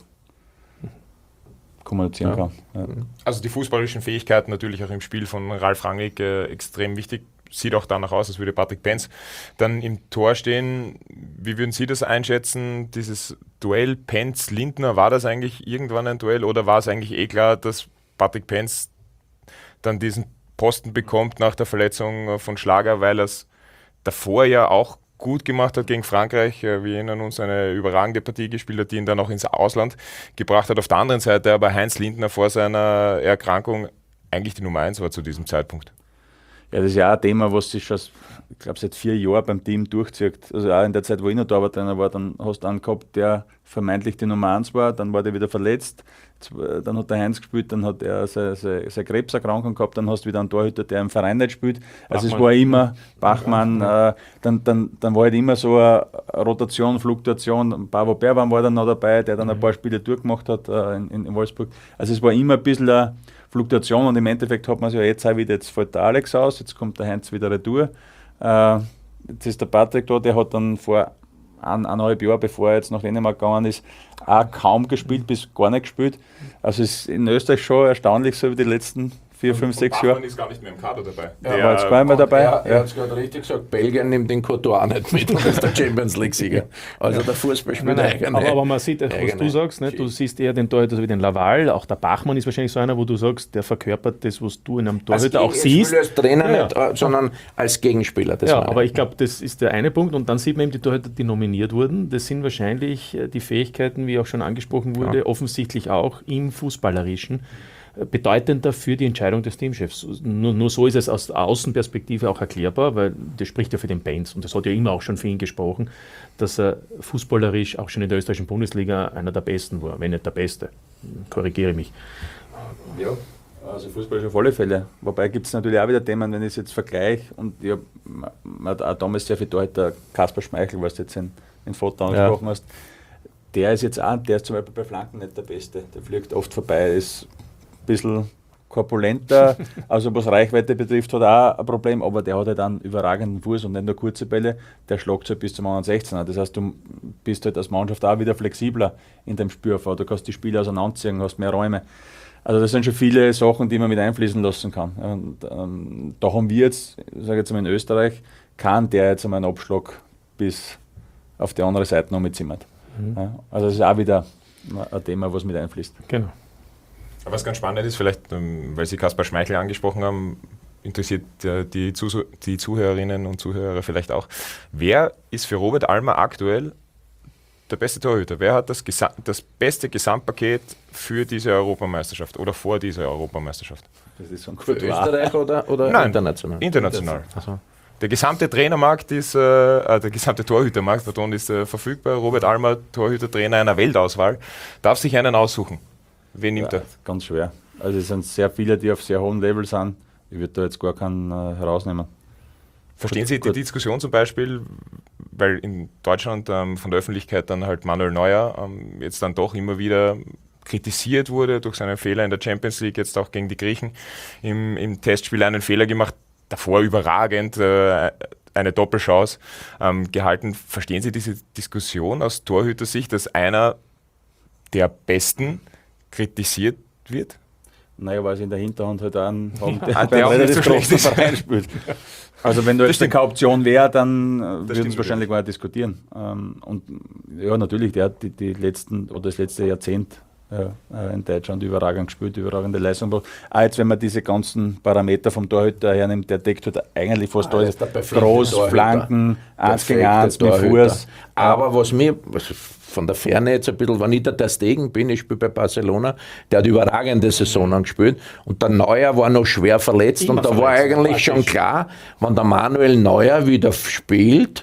kommunizieren Ja. kann. Ja. Also die fußballerischen Fähigkeiten natürlich auch im Spiel von Ralf Rangnick äh, extrem wichtig. Sieht auch danach aus, als würde Patrick Penz dann im Tor stehen. Wie würden Sie das einschätzen? Dieses Duell Penz-Lindner, war das eigentlich irgendwann ein Duell oder war es eigentlich eh klar, dass Patrick Penz dann diesen Posten bekommt nach der Verletzung äh, von Schlager, weil er es davor ja auch gut gemacht hat gegen Frankreich. Äh, Wir erinnern uns, eine überragende Partie gespielt hat, die ihn dann auch ins Ausland gebracht hat. Auf der anderen Seite aber Heinz Lindner vor seiner Erkrankung eigentlich die Nummer eins war zu diesem Zeitpunkt. Ja, das ist ja auch ein Thema, was sich schon, ich glaube, seit vier Jahren beim Team durchzieht. Also auch in der Zeit, wo ich noch Torwarttrainer war, dann hast du einen gehabt, der vermeintlich die Nummer eins war, dann war der wieder verletzt, dann hat der Heinz gespielt, dann hat er seine, seine, seine Krebserkrankung gehabt, dann hast du wieder einen Torhüter, der im Verein nicht spielt. Also Bachmann. es war immer Bachmann, äh, dann, dann, dann war halt immer so eine Rotation, Fluktuation. Pavo Berwan war dann noch dabei, der dann ein paar Spiele durchgemacht hat äh, in, in Wolfsburg. Also es war immer ein bisschen eine Fluktuation und im Endeffekt hat man es ja jetzt auch wieder, jetzt fällt der Alex aus, jetzt kommt der Heinz wieder retour. Äh, jetzt ist der Patrick da, der hat dann vor ein, eineinhalb Jahren, bevor er jetzt nach Dänemark gegangen ist, auch kaum gespielt, bis gar nicht gespielt. Also es ist in Österreich schon erstaunlich, so über die letzten vier, fünf, sechs Jahre. ist gar nicht mehr im Kader dabei. Der war jetzt gar nicht mehr dabei. Er, er hat es gerade richtig gesagt, Belgien nimmt den Courtois auch nicht mit und ist der Champions League-Sieger. Also der Fußball spielt Nein, eigene. aber, aber man sieht, was eigene du sagst, ne? Du siehst eher den Torhüter wie den Laval, auch der Bachmann ist wahrscheinlich so einer, wo du sagst, der verkörpert das, was du in einem Torhüter auch Als siehst. als Trainer Ja, nicht, äh, sondern als Gegenspieler. Das Ja, meine aber ich. ich glaube, das ist der eine Punkt. Und dann sieht man eben die Torhüter, die nominiert wurden. Das sind wahrscheinlich äh, die Fähigkeiten, wie auch schon angesprochen wurde, Ja. offensichtlich auch im Fußballerischen äh, bedeutender für die Entscheidung des Teamchefs. Nur, nur so ist es aus der Außenperspektive auch erklärbar, weil das spricht ja für den Benz und das hat ja immer auch schon für ihn gesprochen, dass er fußballerisch auch schon in der österreichischen Bundesliga einer der Besten war, wenn nicht der Beste. Korrigiere mich. Ja, also Fußball auf alle Fälle. Wobei gibt es natürlich auch wieder Themen, wenn ich es jetzt vergleiche. Und ich habe auch damals sehr viel Torhüter, Kasper Schmeichel, was du jetzt in, in Foto angesprochen Ja. hast. Der ist jetzt auch, der ist zum Beispiel bei Flanken nicht der Beste. Der fliegt oft vorbei, ist ein bisschen korpulenter, also was Reichweite betrifft, hat er auch ein Problem, aber der hat halt einen überragenden Fuß und nicht nur kurze Bälle, der schlägt halt bis zum einundsechzehner. Das heißt, du bist halt als Mannschaft auch wieder flexibler in dem Spielaufbau. Du kannst die Spiele auseinanderziehen, hast mehr Räume. Also das sind schon viele Sachen, die man mit einfließen lassen kann. Und, ähm, da haben wir jetzt, ich sage jetzt mal in Österreich, keinen, der jetzt einmal einen Abschlag bis auf die andere Seite noch mitzimmert. Mhm. Ja, also das ist auch wieder ein Thema, was mit einfließt. Genau. Aber was ganz spannend ist, vielleicht, ähm, weil Sie Kasper Schmeichel angesprochen haben, interessiert äh, die, Zuh- die Zuhörerinnen und Zuhörer vielleicht auch. Wer ist für Robert Almer aktuell der beste Torhüter? Wer hat das, Gesa- das beste Gesamtpaket für diese Europameisterschaft oder vor dieser Europameisterschaft? Das ist so ein Für Courtois. Österreich oder, oder Nein, international? International. Also, Der gesamte Trainermarkt ist, äh, äh, der gesamte Torhütermarkt, pardon, ist äh, verfügbar. Robert Almer, Torhütertrainer einer Weltauswahl, darf sich einen aussuchen. Wen nimmt Ja, er? ganz schwer. Also es sind sehr viele, die auf sehr hohem Level sind. Ich würde da jetzt gar keinen äh, herausnehmen. Verstehen Gut, Sie die gut. Diskussion zum Beispiel, weil in Deutschland ähm, von der Öffentlichkeit dann halt Manuel Neuer ähm, jetzt dann doch immer wieder kritisiert wurde durch seinen Fehler in der Champions League, jetzt auch gegen die Griechen im, im Testspiel einen Fehler gemacht, davor überragend, äh, eine Doppelchance ähm, gehalten. Verstehen Sie diese Diskussion aus Torhüter-Sicht, dass einer der Besten kritisiert wird? Naja, weil sie in der Hinterhand halt einen haben, Ah, der der beim auch nicht relativ so schlecht großen ist. Verein spielt. Also wenn da Das jetzt stimmt. keine Option wäre, dann äh, würden stimmt sie wahrscheinlich gar nicht diskutieren. Ähm, und ja, natürlich, der hat die, die letzten oder das letzte Jahrzehnt ja, äh, in Deutschland überragend gespielt, überragende Leistung gebracht. Auch jetzt, wenn man diese ganzen Parameter vom Torhüter hernimmt, der deckt halt eigentlich fast Ah, alles. ist der perfekte Groß, Torhüter. Flanken, eins gegen Perfekte eins mit Torhüter. Fuß. Aber was mir was von der Ferne jetzt ein bisschen, wenn ich der Ter Stegen bin, ich spiele bei Barcelona, der hat überragende Saisonen gespielt und der Neuer war noch schwer verletzt Immer und da war verletzt, eigentlich schon praktisch. klar, wenn der Manuel Neuer wieder spielt,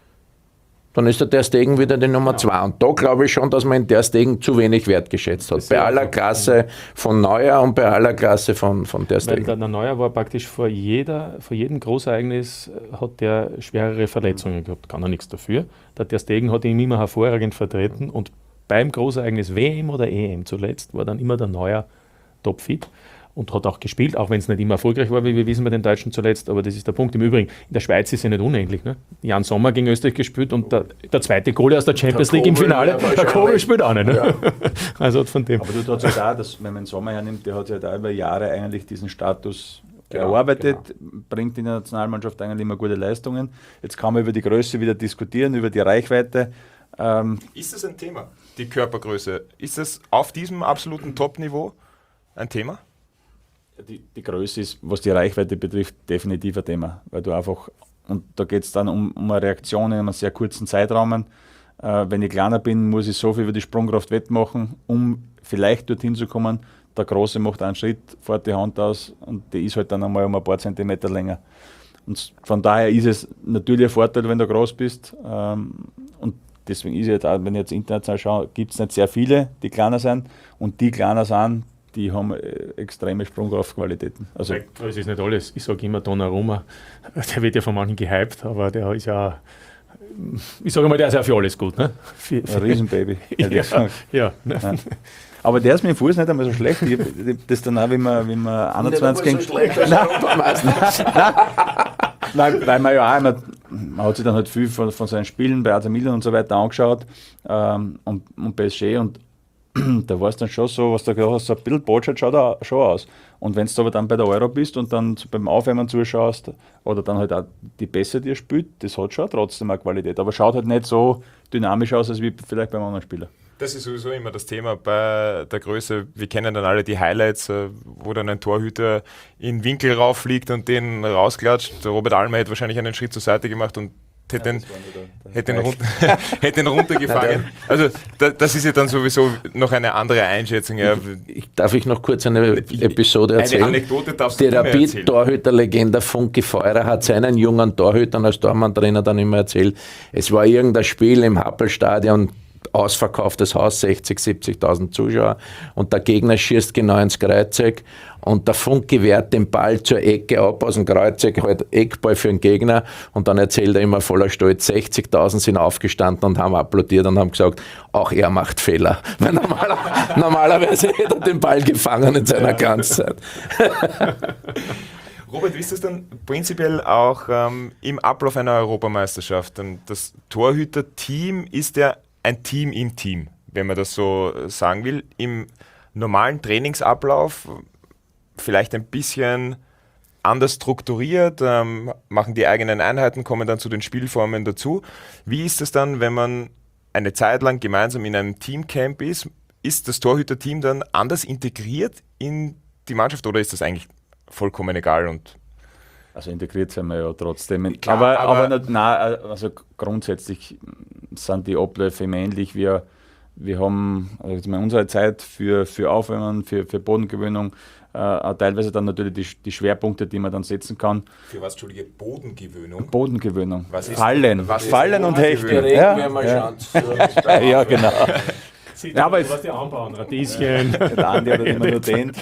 dann ist der Ter Stegen wieder die Nummer zwei. Und da glaube ich schon, dass man in Ter Stegen zu wenig wertgeschätzt hat. Bei aller Klasse von Neuer und bei aller Klasse von, von Ter Weil Stegen. der, der Neuer war praktisch vor, jeder, vor jedem Großereignis äh, hat der schwerere Verletzungen gehabt. Kann er nichts dafür. Der Ter Stegen hat ihn immer hervorragend vertreten und beim Großereignis W M oder E M zuletzt war dann immer der Neuer topfit und hat auch gespielt, auch wenn es nicht immer erfolgreich war, wie wir wissen bei den Deutschen zuletzt, aber das ist der Punkt. Im Übrigen, in der Schweiz ist ja nicht unähnlich. Ne? Jan Sommer gegen Österreich gespielt und der, der zweite Goalie aus der Champions Der League im Kobel, Finale, ja, der wahrscheinlich. Kobel spielt auch nicht. Ne? Also von dem. Aber du hast halt auch, dass, wenn man den Sommer hernimmt, der hat ja da über Jahre eigentlich diesen Status Genau, gearbeitet, bringt in der Nationalmannschaft eigentlich immer gute Leistungen. Jetzt kann man über die Größe wieder diskutieren, über die Reichweite. Ähm, Ist das ein Thema, die Körpergröße? Ist das auf diesem absoluten Top-Niveau ein Thema? die, die Größe ist, was die Reichweite betrifft, definitiv ein Thema, weil du einfach, und da geht es dann um, um eine Reaktion in einem sehr kurzen Zeitraum. Äh, wenn ich kleiner bin, muss ich so viel über die Sprungkraft wettmachen, um vielleicht dorthin zu kommen. Der Große macht einen Schritt, fährt die Hand aus und die ist halt dann einmal um ein paar Zentimeter länger. Und von daher ist es natürlich ein Vorteil, wenn du groß bist. Ähm, und deswegen ist es jetzt auch, wenn ich jetzt international schaue, gibt es nicht sehr viele, die kleiner sind. Und die kleiner sind, die haben äh, extreme Sprungkraftqualitäten. Also, Das ist nicht alles. Ich sage immer Donnarumma, der wird ja von manchen gehypt, aber der ist ja, ich sage mal, der ist ja für alles gut. Ne? Für, ein Riesenbaby, ehrlich ja, gesagt. ja, ne? Ja. Aber der ist mit dem Fuß nicht einmal so schlecht. Ich hab das dann auch, wenn man, wenn man einundzwanzig gegen, so schlecht als Europameister. weil, weil man ja auch immer, man hat sich dann halt viel von, von seinen Spielen bei A C Milan und so weiter angeschaut ähm, und, und P S G und da war es dann schon so, was du gesagt hast, so ein bisschen Botschaft schaut er schon aus. Und wenn du aber dann bei der Euro bist und dann beim Aufwärmen zuschaust oder dann halt auch die Pässe dir spielt, das hat schon trotzdem eine Qualität. Aber schaut halt nicht so dynamisch aus, als wie vielleicht beim anderen Spieler. Das ist sowieso immer das Thema bei der Größe. Wir kennen dann alle die Highlights, wo dann ein Torhüter in den Winkel rauffliegt und den rausklatscht. Der Robert Almer hätte wahrscheinlich einen Schritt zur Seite gemacht und hätte den, hätte den, runter, hätte den runtergefangen. Also da, das ist ja dann sowieso noch eine andere Einschätzung. Ja. Ich, darf ich noch kurz eine Episode erzählen? Eine Anekdote darfst Die du mir erzählen. Rapid-Torhüter-Legende Funky Feurer hat seinen jungen Torhütern als Tormann-Trainer dann immer erzählt, es war irgendein Spiel im Happelstadion, ausverkauftes Haus, sechzig, siebzigtausend Zuschauer und der Gegner schießt genau ins Kreuzeck und der Funky wehrt den Ball zur Ecke ab aus dem Kreuzeck, halt Eckball für den Gegner und dann erzählt er immer voller Stolz, sechzigtausend sind aufgestanden und haben applaudiert und haben gesagt, auch er macht Fehler. Weil normaler, normalerweise hätte er den Ball gefangen in seiner Ganzzeit. Robert, wie ist das dann prinzipiell auch ähm, im Ablauf einer Europameisterschaft? Und das Torhüter-Team ist ja ein Team im Team, wenn man das so sagen will. Im normalen Trainingsablauf vielleicht ein bisschen anders strukturiert, ähm, machen die eigenen Einheiten, kommen dann zu den Spielformen dazu. Wie ist es dann, wenn man eine Zeit lang gemeinsam in einem Teamcamp ist? Ist das Torhüter-Team dann anders integriert in die Mannschaft oder ist das eigentlich vollkommen egal? Und Also integriert sind wir ja trotzdem. Klar, aber aber, aber nicht, nein, also grundsätzlich sind die Abläufe immer ähnlich. Wir, wir haben also in unserer Zeit für, für Aufwärmen, für, für Bodengewöhnung, äh, auch teilweise dann natürlich die, die Schwerpunkte, die man dann setzen kann. für was, Entschuldige, Bodengewöhnung? Bodengewöhnung. Was ist- Fallen. was ist Fallen und Hechten. Bodengewöhnung? Ja, ja. ja, genau. Ja, aber du was die anbauen, Radieschen. Der Andi hat immer nur dehnt.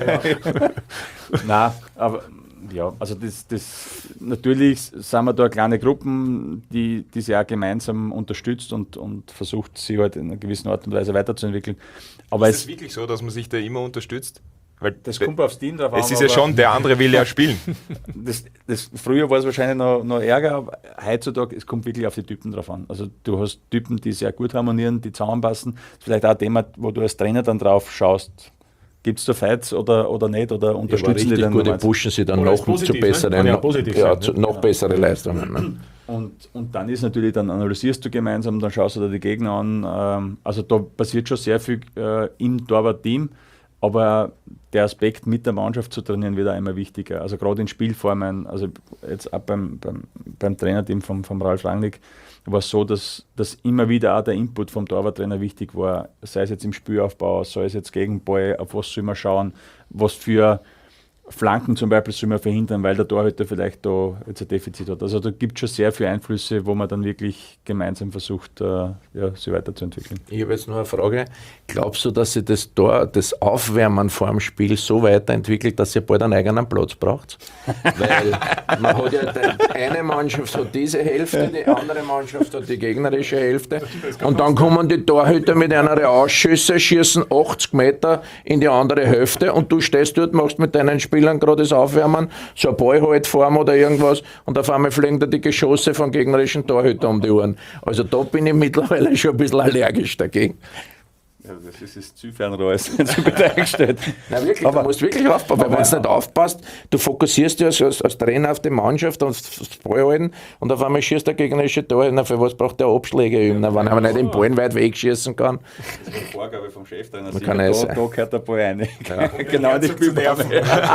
Nein, aber ja, also das, das natürlich sind wir da kleine Gruppen, die, die sich auch gemeinsam unterstützt und, und versucht, sie halt in einer gewissen Art und Weise weiterzuentwickeln. Aber Ist es, es wirklich so, dass man sich da immer unterstützt? Weil das kommt aufs Team drauf an. es ist ja aber schon, der andere will ja spielen. Das, das, früher war es wahrscheinlich noch, noch ärger, aber heutzutage, es kommt wirklich auf die Typen drauf an. Also du hast Typen, die sehr gut harmonieren, die zusammenpassen. Das ist vielleicht auch ein Thema, wo du als Trainer dann drauf schaust. Gibt es da Fights oder, oder nicht? Oder unterstützen die richtig dann gute gemeinsam? pushen sie dann Oder noch ist positiv, zu ne? besseren, Kann ja positiv ja, sein, zu ne? noch bessere Leistungen. Ne? Und, und dann ist natürlich, dann analysierst du gemeinsam, dann schaust du dir die Gegner an. Ähm, also da passiert schon sehr viel äh, im Torwart-Team, aber der Aspekt mit der Mannschaft zu trainieren wird auch immer wichtiger. Also gerade in Spielformen, also jetzt auch beim, beim, beim Trainerteam vom, vom Ralf Rangnick, war es so, dass, dass immer wieder auch der Input vom Torwarttrainer wichtig war, sei es jetzt im Spielaufbau, sei es jetzt gegen Ball, auf was soll man schauen, was für Flanken zum Beispiel soll man verhindern, weil der Torhüter vielleicht da jetzt ein Defizit hat. Also da gibt es schon sehr viele Einflüsse, wo man dann wirklich gemeinsam versucht, äh, ja, sich weiterzuentwickeln. Ich habe jetzt nur eine Frage. Glaubst du, dass sich das, Tor, das Aufwärmen vor dem Spiel so weiterentwickelt, dass ihr bald einen eigenen Platz braucht? Weil man hat ja, die eine Mannschaft hat diese Hälfte, die andere Mannschaft hat die gegnerische Hälfte. Und dann kommen die Torhüter mit einer Ausschüsse, schießen achtzig Meter in die andere Hälfte und du stehst dort, machst mit deinen Spielern gerade das Aufwärmen, so ein Ball halt vorm oder irgendwas und auf einmal fliegen da die Geschosse von gegnerischen Torhütern um die Ohren. Also da bin ich mittlerweile schon ein bisschen allergisch dagegen. Ja, das ist das Zielfernrohr, ist so gut eingestellt. Nein, wirklich, Aber- du musst wirklich aufpassen, weil wenn du nicht aufpasst, du fokussierst dich als, als, als Trainer auf die Mannschaft und das Ball halten und auf einmal schießt der gegnerische Tor. Na, für was braucht der Abschläge üben? Na, wenn er nicht den Ball weit wegschießen kann. Das ist eine Vorgabe vom Cheftrainer. Man kann ja da, sein. da gehört der Ball rein. Genau in die Spielform.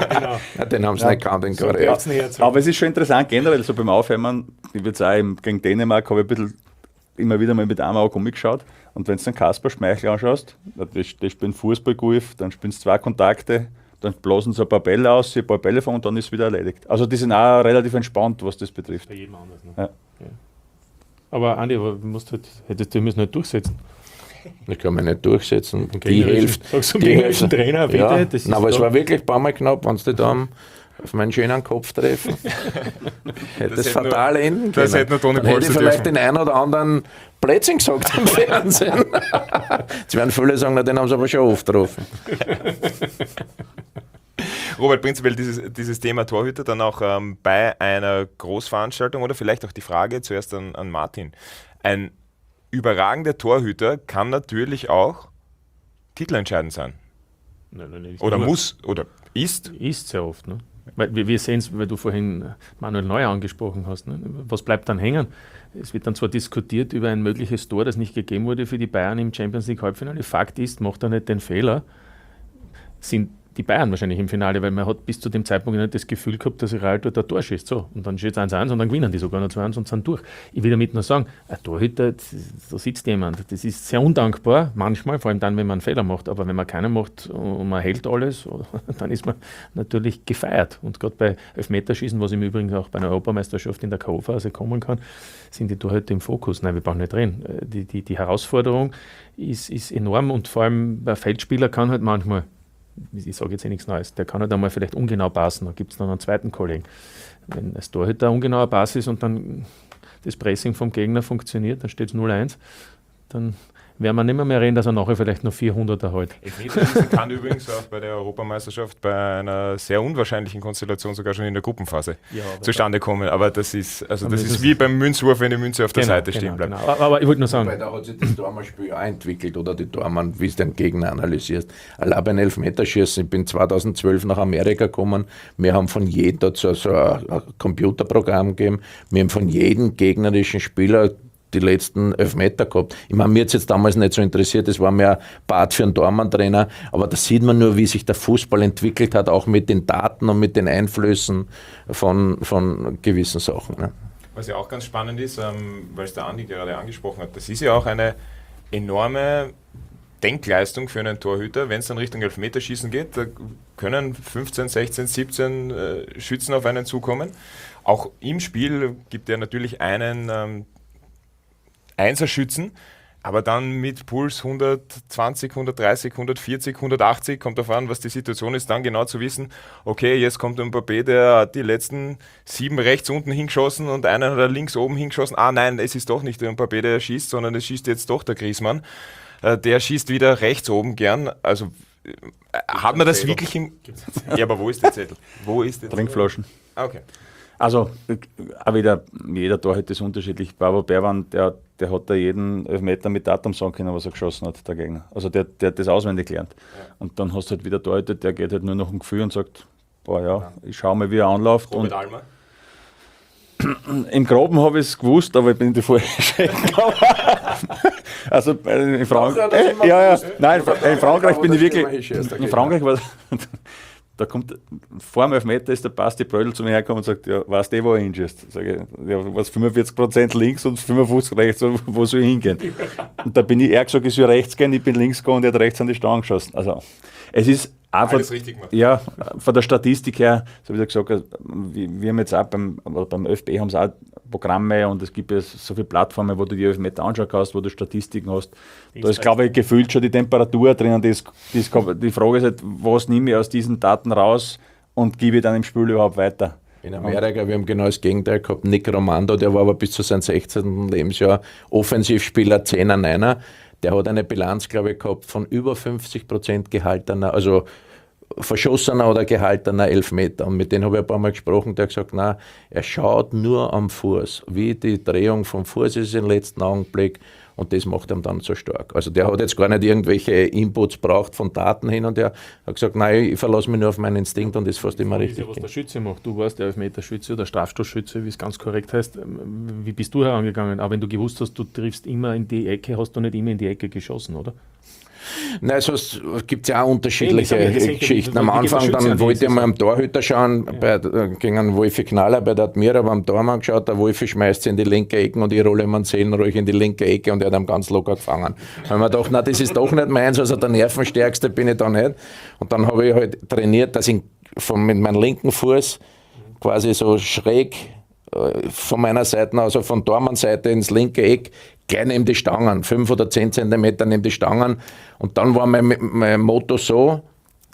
Ja, den haben sie nicht gekannt in Korea. Darf's nicht erzählen. Aber es ist schon interessant, generell so beim Aufwärmen, ich würde sagen, gegen Dänemark habe ich ein bisschen immer wieder mal mit einem Auge umgeschaut. Und wenn du dann Kasper Schmeichel anschaust, die, die spielen Fußballgolf, dann spielen sie zwei Kontakte, dann blasen sie ein paar Bälle aus, sie ein paar Bälle fangen und dann ist es wieder erledigt. Also die sind auch relativ entspannt, was das betrifft. Bei jedem anders. Ne? Ja. Ja. Aber Andi, aber du musst halt, hättest du müssen halt durchsetzen. Ich kann mich nicht durchsetzen. Die gegnerischen- Hälfte. sagst du, die gegnerischen Hälfte- Trainer, bitte? Ja. Das ist Nein, aber es da- war wirklich ein paar Mal knapp, wenn sie da auf meinen schönen Kopf treffen. Hätte Das es hätte fatal enden das können. hätte nur Toni Dann hätte ich Polster vielleicht dürfen. den einen oder anderen Plätzchen gesagt im Fernsehen. Jetzt werden viele sagen, na, den haben sie aber schon oft getroffen. Robert, prinzipiell dieses, dieses Thema Torhüter dann auch ähm, bei einer Großveranstaltung oder vielleicht auch die Frage zuerst an, an Martin. Ein überragender Torhüter kann natürlich auch titelentscheidend sein. Nein, nein, nicht Oder nur. muss, oder ist. Ist sehr oft. Ne? Weil wir, wir sehen es, weil du vorhin Manuel Neuer angesprochen hast. Ne? Was bleibt dann hängen? Es wird dann zwar diskutiert über ein mögliches Tor, das nicht gegeben wurde für die Bayern im Champions League Halbfinale. Fakt ist, macht er nicht den Fehler, sind die Bayern wahrscheinlich im Finale, weil man hat bis zu dem Zeitpunkt nicht das Gefühl gehabt, dass Real dort ein Tor schießt. So, und dann steht es eins eins und dann gewinnen die sogar noch zwei eins und sind durch. Ich will damit nur sagen, ein Torhüter, da sitzt jemand. Das ist sehr undankbar, manchmal, vor allem dann, wenn man einen Fehler macht. Aber wenn man keinen macht und man hält alles, dann ist man natürlich gefeiert. Und gerade bei Elfmeterschießen, was im Übrigen auch bei einer Europameisterschaft in der K O-Phase kommen kann, sind die Torhüter im Fokus. Nein, wir brauchen nicht reden. Die, die, die Herausforderung ist, ist enorm und vor allem bei Feldspieler kann halt manchmal, ich sage jetzt eh nichts Neues, der kann halt einmal vielleicht ungenau passen, dann gibt es noch einen zweiten Kollegen. Wenn das Torhüter ein ungenauer Pass ist und dann das Pressing vom Gegner funktioniert, dann steht es null eins, dann werden wir nicht mehr, mehr reden, dass er nachher vielleicht noch vierhundert erhält. Elfmeterschießen kann übrigens auch bei der Europameisterschaft bei einer sehr unwahrscheinlichen Konstellation sogar schon in der Gruppenphase Ja, zustande kommen. Aber das ist, also das das ist ist- wie beim Münzwurf, wenn die Münze auf der Genau, Seite genau, stehen bleibt. genau. Aber, aber ich wollte nur Weil sagen, da hat sich das Tormann-Spiel auch entwickelt oder die Tormann, wie es den Gegner analysierst. Allein beim Elfmeterschießen, ich bin zweitausendzwölf nach Amerika gekommen, wir haben von jedem, dazu so ein, ein Computerprogramm gegeben, wir haben von jedem gegnerischen Spieler die letzten Elfmeter gehabt. Ich meine, mir hat es jetzt damals nicht so interessiert, das war mehr Part für einen Tormann-Trainer, aber da sieht man nur, wie sich der Fußball entwickelt hat, auch mit den Daten und mit den Einflüssen von, von gewissen Sachen. Ne? Was ja auch ganz spannend ist, ähm, weil es der Andi gerade angesprochen hat, das ist ja auch eine enorme Denkleistung für einen Torhüter, wenn es dann Richtung Elfmeterschießen geht, da können fünfzehn, sechzehn, siebzehn äh, Schützen auf einen zukommen. Auch im Spiel gibt er natürlich einen ähm, Einserschützen, aber dann mit Puls hundertzwanzig, hundertdreißig, hundertvierzig, hundertachtzig, kommt darauf an, was die Situation ist, dann genau zu wissen, okay, jetzt kommt ein Mbappé, der hat die letzten sieben rechts unten hingeschossen und einen hat er links oben hingeschossen. Ah nein, es ist doch nicht der Mbappé, der schießt, sondern es schießt jetzt doch der Griezmann. Äh, Der schießt wieder rechts oben gern. Also äh, hat man das Zettel? wirklich im... Ja, aber wo ist der Zettel? Wo ist der Zettel? Trinkflaschen. Ah, okay. Also, äh, auch wieder, jeder Torhüter ist unterschiedlich. Babo Berwan, der, der hat da jeden Elfmeter mit Datum sagen können, was er geschossen hat, der Gegner. Also der, der hat das auswendig gelernt. Ja. Und dann hast du halt wieder Torhüter, der geht halt nur nach dem Gefühl und sagt, boah ja, ich schaue mal, wie er anläuft. Robert Und Almer? im Groben habe ich es gewusst, aber ich bin in die falsche gekommen. Also äh, in Frankreich, Doch, ja, das ist äh, ja, ja, immer nein, in, in Frankreich bin ich das wirklich, Thema ist erst in Frankreich war, da kommt, vor dem Elfmeter ist der Basti Brödel zu mir hergekommen und sagt, ja, weißt du, wo er hinschießt? Sag ich, ja, was fünfundvierzig Prozent links und fünfundfünfzig rechts, wo soll ich hingehen? Und da bin ich eher gesagt, ich soll rechts gehen, ich bin links gegangen und er hat rechts an die Stange geschossen. Also, es ist einfach, Alles richtig gemacht. ja, von der Statistik her, so wie du gesagt hast, wir, wir haben jetzt auch beim, beim ÖFB haben sie auch Programme und es gibt ja so viele Plattformen, wo du die Elfmeter anschauen kannst, wo du Statistiken hast. Da ist, glaube ich, gefühlt schon die Temperatur drin. Die, ist, die, ist, die Frage ist halt, was nehme ich aus diesen Daten raus und gebe ich dann im Spiel überhaupt weiter? In Amerika, wir haben genau das Gegenteil gehabt. Nick Romando, der war aber bis zu seinem sechzehnten Lebensjahr Offensivspieler, Zehner, Neiner. Der hat eine Bilanz, glaube ich, gehabt von über fünfzig Prozent gehaltener, also verschossener oder gehaltener Elfmeter. Und mit denen habe ich ein paar Mal gesprochen, der hat gesagt, nein, er schaut nur am Fuß, wie die Drehung vom Fuß ist im letzten Augenblick und das macht ihn dann so stark. Also der hat jetzt gar nicht irgendwelche Inputs braucht von Daten hin und her, hat gesagt, nein, ich verlasse mich nur auf meinen Instinkt und das ist fast immer das ist richtig. ja, was der Schütze macht. Du warst der Elfmeterschütze oder Strafstoßschütze, wie es ganz korrekt heißt. Wie bist du herangegangen? Aber wenn du gewusst hast, du triffst immer in die Ecke, hast du nicht immer in die Ecke geschossen, oder? Nein, sonst gibt es ja auch unterschiedliche Nein, das sag ich, das Geschichten. sag ich, Am wie geht der Anfang Schütze dann an wollte die ich mal am Torhüter schauen, bei, äh, gegen einen Wolfi Knaller bei der Admira beim Tormann geschaut, der Wolfi schmeißt sie in die linke Ecke und ich rolle ihm einen Seelenruhig in die linke Ecke und er hat ihn ganz locker gefangen. Da habe ich mir gedacht, nein, das ist doch nicht meins, also der Nervenstärkste bin ich da nicht. Und dann habe ich halt trainiert, dass ich von, mit meinem linken Fuß quasi so schräg äh, von meiner Seite, also von Tormann-Seite ins linke Eck, gleich neben die Stangen, fünf oder zehn Zentimeter neben die Stangen. Und dann war mein, mein Motto so,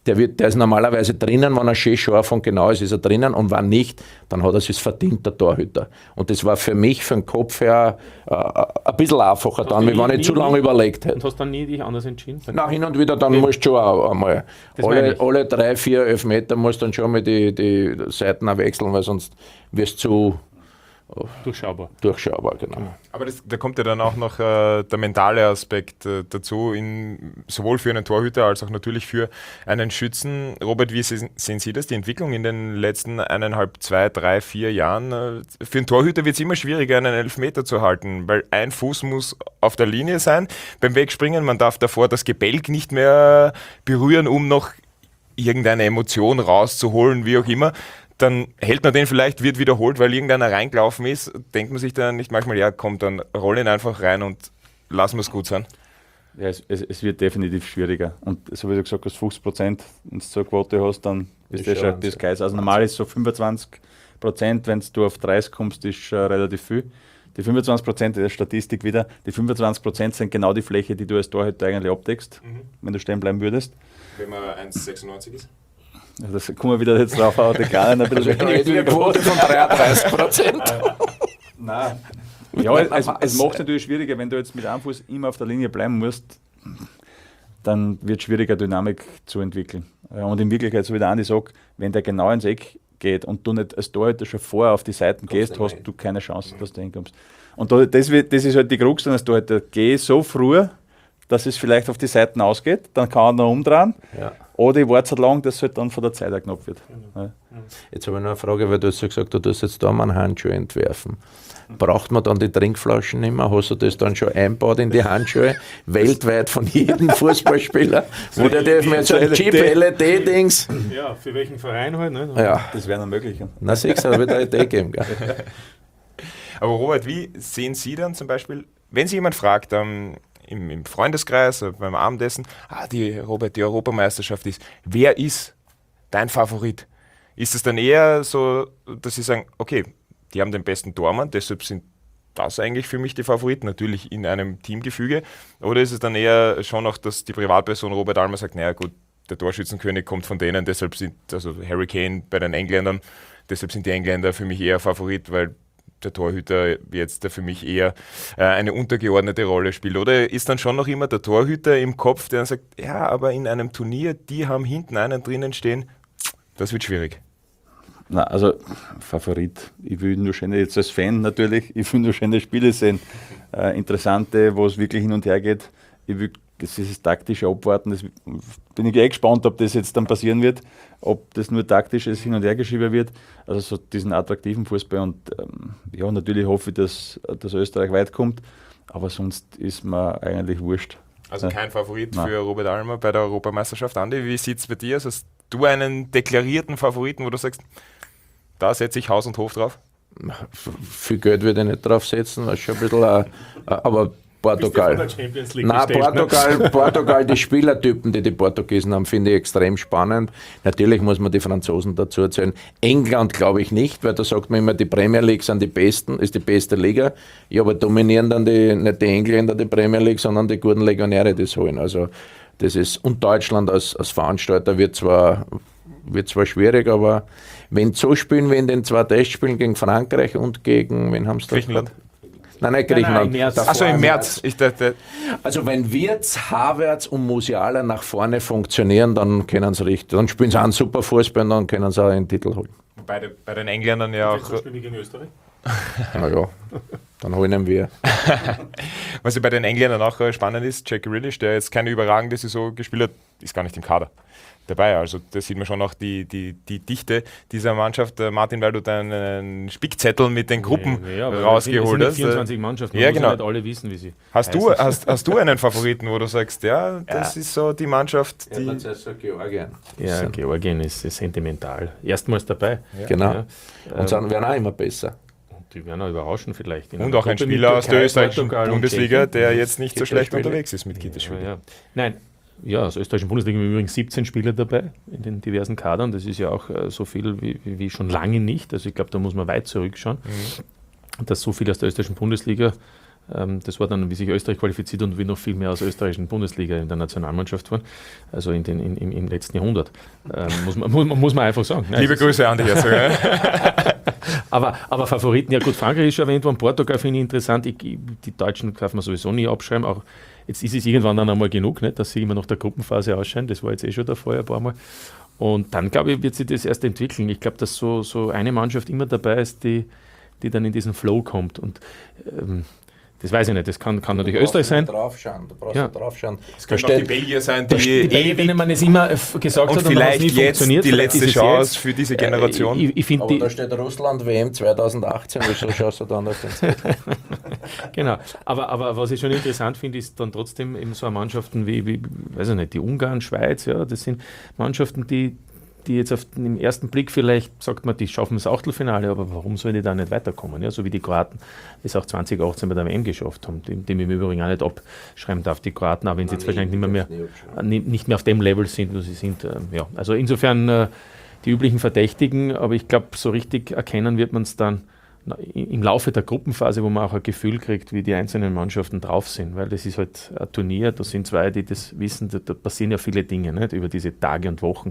der, wird, der ist normalerweise drinnen, wenn er schön scharf und genau ist, ist er drinnen und wenn nicht, dann hat er es verdient, der Torhüter. Und das war für mich, für den Kopf her, äh, ein bisschen einfacher Hast dann, du wie wenn nie- ich zu nie- lange überlegt hätte. Und hast dann nie dich anders entschieden? Na, hin und wieder, dann musst du schon auch einmal Das meine alle, ich. alle drei, vier, elf Meter musst du dann schon mal die, die Seiten auch wechseln, weil sonst wirst du zu Durchschaubar. durchschaubar, genau. Aber das, da kommt ja dann auch noch äh, der mentale Aspekt äh, dazu, in, sowohl für einen Torhüter als auch natürlich für einen Schützen. Robert, wie sehen, sehen Sie das, die Entwicklung in den letzten eineinhalb, zwei, drei, vier Jahren? Äh, für einen Torhüter wird es immer schwieriger, einen Elfmeter zu halten, weil ein Fuß muss auf der Linie sein. Beim Wegspringen, man darf davor das Gebälk nicht mehr berühren, um noch irgendeine Emotion rauszuholen, wie auch immer. Dann hält man den vielleicht, wird wiederholt, weil irgendeiner reingelaufen ist, denkt man sich dann nicht manchmal, ja komm, dann roll ihn einfach rein und lassen wir es gut sein. Ja, es, es, es wird definitiv schwieriger. Und so wie du gesagt hast, fünfzig Prozent, wenn du so eine Quote hast, dann bist du Ist ja schon schon das Wahnsinn. Kaiser. Also normal ist so fünfundzwanzig Prozent, wenn du auf dreißig kommst, ist schon relativ viel. Die fünfundzwanzig Prozent der Statistik wieder, die fünfundzwanzig Prozent sind genau die Fläche, die du als Torhüter eigentlich abdeckst, wenn du stehen bleiben würdest. Wenn man eins sechsundneunzig ist? Also das kommen wir wieder jetzt drauf, aber die Kleinen ein bisschen Da hätte ich eine Quote von dreiunddreißig Prozent. Nein. Ja, es, es macht natürlich schwieriger, wenn du jetzt mit einem Fuß immer auf der Linie bleiben musst, dann wird es schwieriger, Dynamik zu entwickeln. Ja, und in Wirklichkeit, so wie der Andi sagt, wenn der genau ins Eck geht und du nicht als Torhüter schon vorher auf die Seiten gehst, nicht mehr hast hin. du keine Chance, dass du hinkommst. Und da, das, wird, das ist halt die Krux dann als Torhüter. Geh so früh, dass es vielleicht auf die Seiten ausgeht, dann kann er noch umdrehen. Ja. Oder ich warte so lange, dass es halt dann von der Zeit auch knapp wird. Ja. Jetzt habe ich noch eine Frage, weil du hast ja gesagt, du tust jetzt da mal einen Handschuh entwerfen. Braucht man dann die Trinkflaschen nicht mehr? Hast du das dann schon einbaut in die Handschuhe? Weltweit von jedem Fußballspieler? Oder dürfen wir jetzt so ein Chip-L E D-Dings? Ja, für welchen Verein halt? Ne? Ja, Das wäre noch möglich. na siehst du, da wird eine Idee geben. Gell? Aber Robert, wie sehen Sie dann zum Beispiel, wenn Sie jemand fragt, ähm, im, im Freundeskreis, äh, beim Abendessen, ah, die Robert, die Europameisterschaft ist, wer ist dein Favorit? Ist es dann eher so, dass Sie sagen, okay, die haben den besten Tormann, deshalb sind das eigentlich für mich die Favoriten, natürlich in einem Teamgefüge? Oder ist es dann eher schon noch, dass die Privatperson Robert Almer sagt, naja gut, der Torschützenkönig kommt von denen, deshalb sind, also Harry Kane bei den Engländern, deshalb sind die Engländer für mich eher Favorit, weil der Torhüter jetzt der für mich eher äh, eine untergeordnete Rolle spielt? Oder ist dann schon noch immer der Torhüter im Kopf, der dann sagt, ja, aber in einem Turnier, die haben hinten einen drinnen stehen, das wird schwierig. Na, also Favorit, ich will nur schöne, jetzt als Fan natürlich, ich will nur schöne Spiele sehen, äh, interessante, wo es wirklich hin und her geht. Ich will das ist das taktische Abwarten, das bin ich eh gespannt, ob das jetzt dann passieren wird, ob das nur taktisches Hin- und Hergeschiebe wird, also so diesen attraktiven Fußball und ähm, ja, natürlich hoffe ich, dass, dass Österreich weit kommt, aber sonst ist mir eigentlich wurscht. Also kein Favorit Nein. für Robert Almer bei der Europameisterschaft. Andi, wie sieht es bei dir aus? Hast du einen deklarierten Favoriten, wo du sagst, da setze ich Haus und Hof drauf? F- Viel Geld würde ich nicht draufsetzen, das ist schon ein bisschen, äh, aber Portugal. Champions League Nein, gestellt, ne? Portugal, Portugal, die Spielertypen, die die Portugiesen haben, finde ich extrem spannend. Natürlich muss man die Franzosen dazu erzählen. England glaube ich nicht, weil da sagt man immer, die Premier League sind die besten, ist die beste Liga. Ja, aber dominieren dann die, nicht die Engländer die Premier League, sondern die guten Legionäre, die es holen. Also das ist, und Deutschland als, als Veranstalter wird zwar, wird zwar schwierig, aber wenn sie so spielen wie in den zwei Testspielen gegen Frankreich und gegen, wen haben sie da? Griechenland. Nein, nicht Nein, nein, Griechenland. im März. Davor Achso, im März. Ich dachte, Also wenn Wirtz, Havertz und Musiala nach vorne funktionieren, dann können sie richtig, dann spielen sie einen super Fußball und dann können sie auch einen Titel holen. bei, de, bei den Engländern ja auch. gegen Österreich? Na ja, dann holen wir. Was ja bei den Engländern auch äh, spannend ist, Jack Grealish, der jetzt keine überragende Saison gespielt hat, ist gar nicht im Kader dabei. Also da sieht man schon auch die, die, die Dichte dieser Mannschaft. Äh, Martin, weil du deinen Spickzettel mit den Gruppen Ja, aber rausgeholt es hast. sind vierundzwanzig Mannschaften, Ja, man muss genau. nicht alle wissen, wie sie Hast du, heißen. hast, hast du einen Favoriten, wo du sagst, ja, das ist so die Mannschaft, die... Georgien. Ja, Georgien ist, ist sentimental. Erstmals dabei. Genau. Ja. Und dann werden auch immer besser. Die werden auch überraschen vielleicht. In Und einer auch ein Gruppe mit Spieler aus der Türkei, österreichischen Portugal und Bundesliga, Tschechien. der jetzt nicht so schlecht Kittelspiele. unterwegs ist mit Ja, Kittelspiele. ja. Nein, ja, aus der österreichischen Bundesliga haben wir übrigens siebzehn Spieler dabei in den diversen Kadern. Das ist ja auch äh, so viel wie, wie, wie schon lange nicht. Also ich glaube, da muss man weit zurückschauen. Mhm. Dass so viele aus der österreichischen Bundesliga Ähm, das war dann, wie sich Österreich qualifiziert und wie noch viel mehr aus der österreichischen Bundesliga in der Nationalmannschaft waren, also in den, in, im, im letzten Jahrhundert. Ähm, muss, man, muss, muss man einfach sagen. Nein, Liebe Grüße an dich jetzt. aber, aber Favoriten, ja gut, Frankreich ist schon erwähnt worden, Portugal finde ich interessant. Ich, die Deutschen darf man sowieso nie abschreiben. Auch jetzt ist es irgendwann dann einmal genug, nicht, dass sie immer nach der Gruppenphase ausscheiden. Das war jetzt eh schon der Fall ein paar Mal. Und dann, glaube ich, wird sich das erst entwickeln. Ich glaube, dass so, so eine Mannschaft immer dabei ist, die, die dann in diesen Flow kommt. Und ähm, das weiß ich nicht, das kann, kann natürlich Österreich sein. Draufschauen, da brauchst Ja. du draufschauen. Es können auch die Belgier sein, die, Die Belgier, denen man es immer f- gesagt und hat, und dann hat's vielleicht nie jetzt funktioniert. die Vielleicht letzte ist es Chance jetzt. für diese Generation. Äh, Ich, ich finde Aber die, da steht Russland W M zwanzig achtzehn, wieso schaust du dann auf den Zettel? genau. Aber, aber was ich schon interessant finde, ist dann trotzdem eben so Mannschaften wie, wie, weiß ich nicht, die Ungarn, Schweiz, ja, das sind Mannschaften, die, die jetzt auf den ersten Blick vielleicht, sagt man, die schaffen das Achtelfinale, aber warum sollen die da nicht weiterkommen? Ja, so wie die Kroaten es auch zwanzig achtzehn bei der W M geschafft haben, dem, dem ich im Übrigen auch nicht abschreiben darf, die Kroaten, auch wenn sie jetzt wahrscheinlich nicht mehr, mehr, nicht mehr auf dem Level sind, wo sie sind. Äh, ja. Also insofern äh, die üblichen Verdächtigen, aber ich glaube, so richtig erkennen wird man es dann na, im Laufe der Gruppenphase, wo man auch ein Gefühl kriegt, wie die einzelnen Mannschaften drauf sind, weil das ist halt ein Turnier, da sind zwei, die das wissen, da, da passieren ja viele Dinge nicht, über diese Tage und Wochen.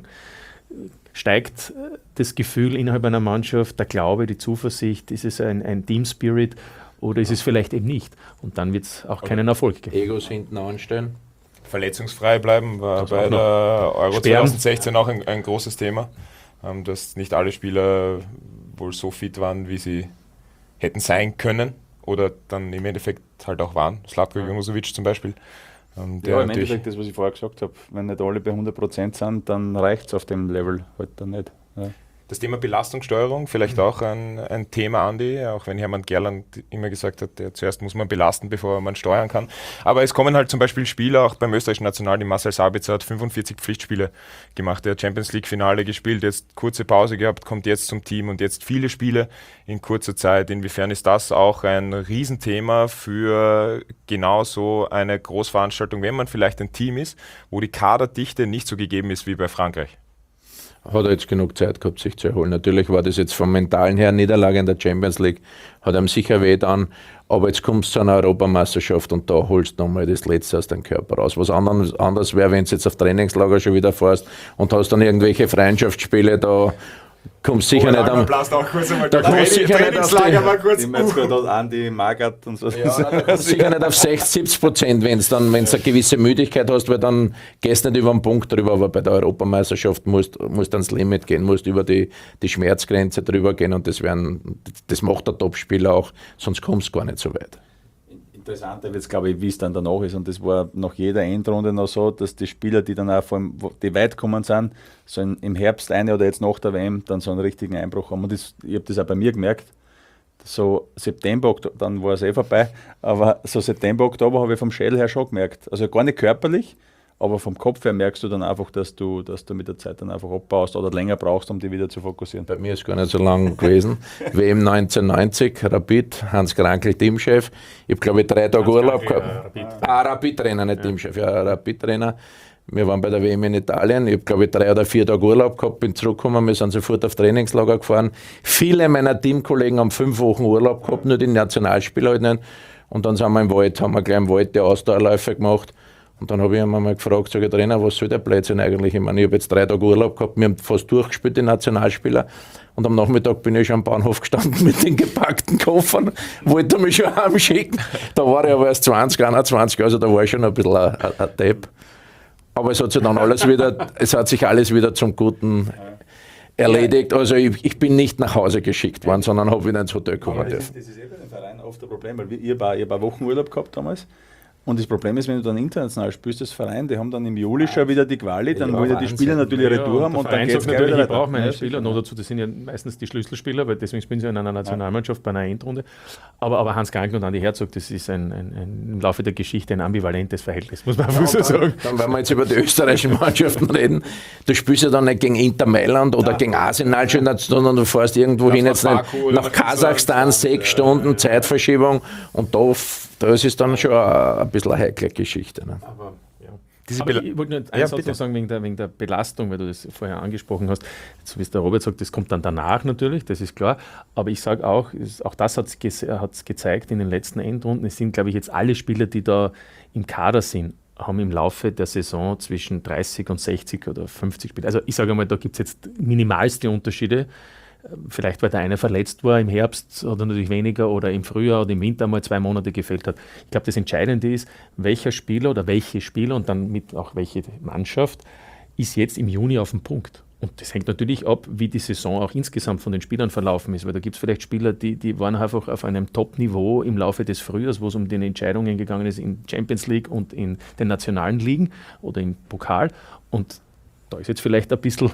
Steigt das Gefühl innerhalb einer Mannschaft, der Glaube, die Zuversicht, ist es ein, ein Team-Spirit oder ist es vielleicht eben nicht? Und dann wird es auch keinen Erfolg geben. Egos hinten anstellen. Verletzungsfrei bleiben war Das bei auch der Euro Sperren. zwanzig sechzehn auch ein, ein großes Thema, ähm, dass nicht alle Spieler wohl so fit waren, wie sie hätten sein können oder dann im Endeffekt halt auch waren. Slatko Jonosevic zum Beispiel. Ähm, der Ja, im natürlich- Endeffekt das, was ich vorher gesagt habe, wenn nicht alle bei hundert Prozent sind, dann reicht es auf dem Level halt dann nicht. Ja. Das Thema Belastungssteuerung, vielleicht auch ein, ein Thema, Andi, auch wenn Hermann Gerland immer gesagt hat, der, zuerst muss man belasten, bevor man steuern kann. Aber es kommen halt zum Beispiel Spieler, auch beim österreichischen Nationalteam, Marcel Sabitzer hat fünfundvierzig Pflichtspiele gemacht, der hat Champions League Finale gespielt, jetzt kurze Pause gehabt, kommt jetzt zum Team und jetzt viele Spiele in kurzer Zeit. Inwiefern ist das auch ein Riesenthema für genau so eine Großveranstaltung, wenn man vielleicht ein Team ist, wo die Kaderdichte nicht so gegeben ist wie bei Frankreich? Hat er jetzt genug Zeit gehabt, sich zu erholen. Natürlich war das jetzt vom Mentalen her Niederlage in der Champions League, hat ihm sicher weh getan, aber jetzt kommst du zu einer Europameisterschaft und da holst du nochmal das Letzte aus deinem Körper raus. Was anderes, anders wäre, wenn du jetzt auf Trainingslager schon wieder fährst und hast dann irgendwelche Freundschaftsspiele, da kommst sicher nicht am... Blast auch kurz einmal Da durch. kommst du sicher nicht auf die- Trainingslager war kurz. Ich meine jetzt gerade Andi Magath und so. Ja, da kommst du sicher nicht auf sechzig, siebzig Prozent, wenn du dann, wenn's eine gewisse Müdigkeit hast, weil dann gehst du nicht über den Punkt drüber, aber bei der Europameisterschaft musst du ans Limit gehen, musst über die, die Schmerzgrenze drüber gehen und das, werden, das macht der Topspieler auch, sonst kommst du gar nicht so weit. Interessanter wird es, glaube ich, wie es dann danach ist. Und das war nach jeder Endrunde noch so, dass die Spieler, die dann auch vor allem, wo- die weit gekommen sind, so in, im Herbst eine oder jetzt nach der W M, dann so einen richtigen Einbruch haben. Und das, ich habe das auch bei mir gemerkt. So September, Oktober, dann war es eh vorbei, aber so September, Oktober habe ich vom Schädel her schon gemerkt. Also gar nicht körperlich, aber vom Kopf her merkst du dann einfach, dass du, dass du mit der Zeit dann einfach abbaust oder länger brauchst, um dich wieder zu fokussieren. Bei mir ist gar nicht so lang gewesen. W M neunzehnhundertneunzig, Rapid, Hans Krankl, Teamchef. Ich habe, glaube ich, drei Tage Urlaub gehabt. Ah, Rapid-Trainer, nicht Teamchef, ja, Rapid-Trainer. Wir waren bei der W M in Italien. Ich habe, glaube ich, drei oder vier Tage Urlaub gehabt, bin zurückgekommen, wir sind sofort auf Trainingslager gefahren. Viele meiner Teamkollegen haben fünf Wochen Urlaub gehabt, nur die Nationalspieler halt nicht. Und dann sind wir im Wald, haben wir gleich im Wald die Ausdauerläufe gemacht. Und dann habe ich ihn mal gefragt, sage ich, Trainer, was soll der Blödsinn eigentlich? Ich meine, ich habe jetzt drei Tage Urlaub gehabt, wir haben fast durchgespielt, die Nationalspieler. Und am Nachmittag bin ich schon am Bahnhof gestanden mit den gepackten Koffern, wollte mich schon heimschicken. Da war ich aber erst zwanzig, einundzwanzig, also da war ich schon ein bisschen ein, ein, ein Depp. Aber es hat sich dann alles wieder, es hat sich alles wieder zum Guten erledigt. Also ich, ich bin nicht nach Hause geschickt worden, sondern habe wieder ins Hotel kommen Aber das dürfen. ist, das ist eh bei den Vereinen oft ein Problem, weil wir, ich habe ich hab Wochenurlaub gehabt damals. Und das Problem ist, wenn du dann international spielst, das Verein, die haben dann im Juli schon wieder die Quali, dann Ja, wollen ja die Wahnsinn. Spieler natürlich ihre Tour und haben der und dann Verein geht es sagt natürlich, ich brauche meine Ja, Spieler. Noch dazu, das sind ja meistens die Schlüsselspieler, weil deswegen spielen sie in einer Nationalmannschaft bei einer Endrunde. Aber, aber Hans Krankl und Andi Herzog, das ist ein, ein, ein, im Laufe der Geschichte ein ambivalentes Verhältnis, muss man einfach so sagen. Dann, wenn wir jetzt über die österreichischen Mannschaften reden, du spielst ja dann nicht gegen Inter Mailand oder gegen Arsenal, sondern du fährst irgendwo hin, jetzt nach nicht, Baku oder nach nach Kasachstan, sechs Stunden Zeitverschiebung und da, das ist dann schon ein bisschen eine heikle Geschichte. Ne? Aber, ja. Diese Aber Bela- ich wollte nur einen Ja, Satz bitte. noch sagen wegen der, wegen der Belastung, weil du das vorher angesprochen hast. So wie es der Robert sagt, das kommt dann danach natürlich, das ist klar. Aber ich sage auch, es- auch das hat es gezeigt in den letzten Endrunden. Es sind, glaube ich, jetzt alle Spieler, die da im Kader sind, haben im Laufe der Saison zwischen dreißig und sechzig oder fünfzig Spiele. Also ich sage mal, da gibt es jetzt minimalste Unterschiede. Vielleicht, weil der eine verletzt war im Herbst oder natürlich weniger oder im Frühjahr oder im Winter mal zwei Monate gefehlt hat. Ich glaube, das Entscheidende ist, welcher Spieler oder welche Spieler und dann mit auch welche Mannschaft ist jetzt im Juni auf dem Punkt. Und das hängt natürlich ab, wie die Saison auch insgesamt von den Spielern verlaufen ist, weil da gibt es vielleicht Spieler, die, die waren einfach auf einem Top-Niveau im Laufe des Frühjahrs, wo es um die Entscheidungen gegangen ist in Champions League und in den nationalen Ligen oder im Pokal. Und da ist jetzt vielleicht ein bisschen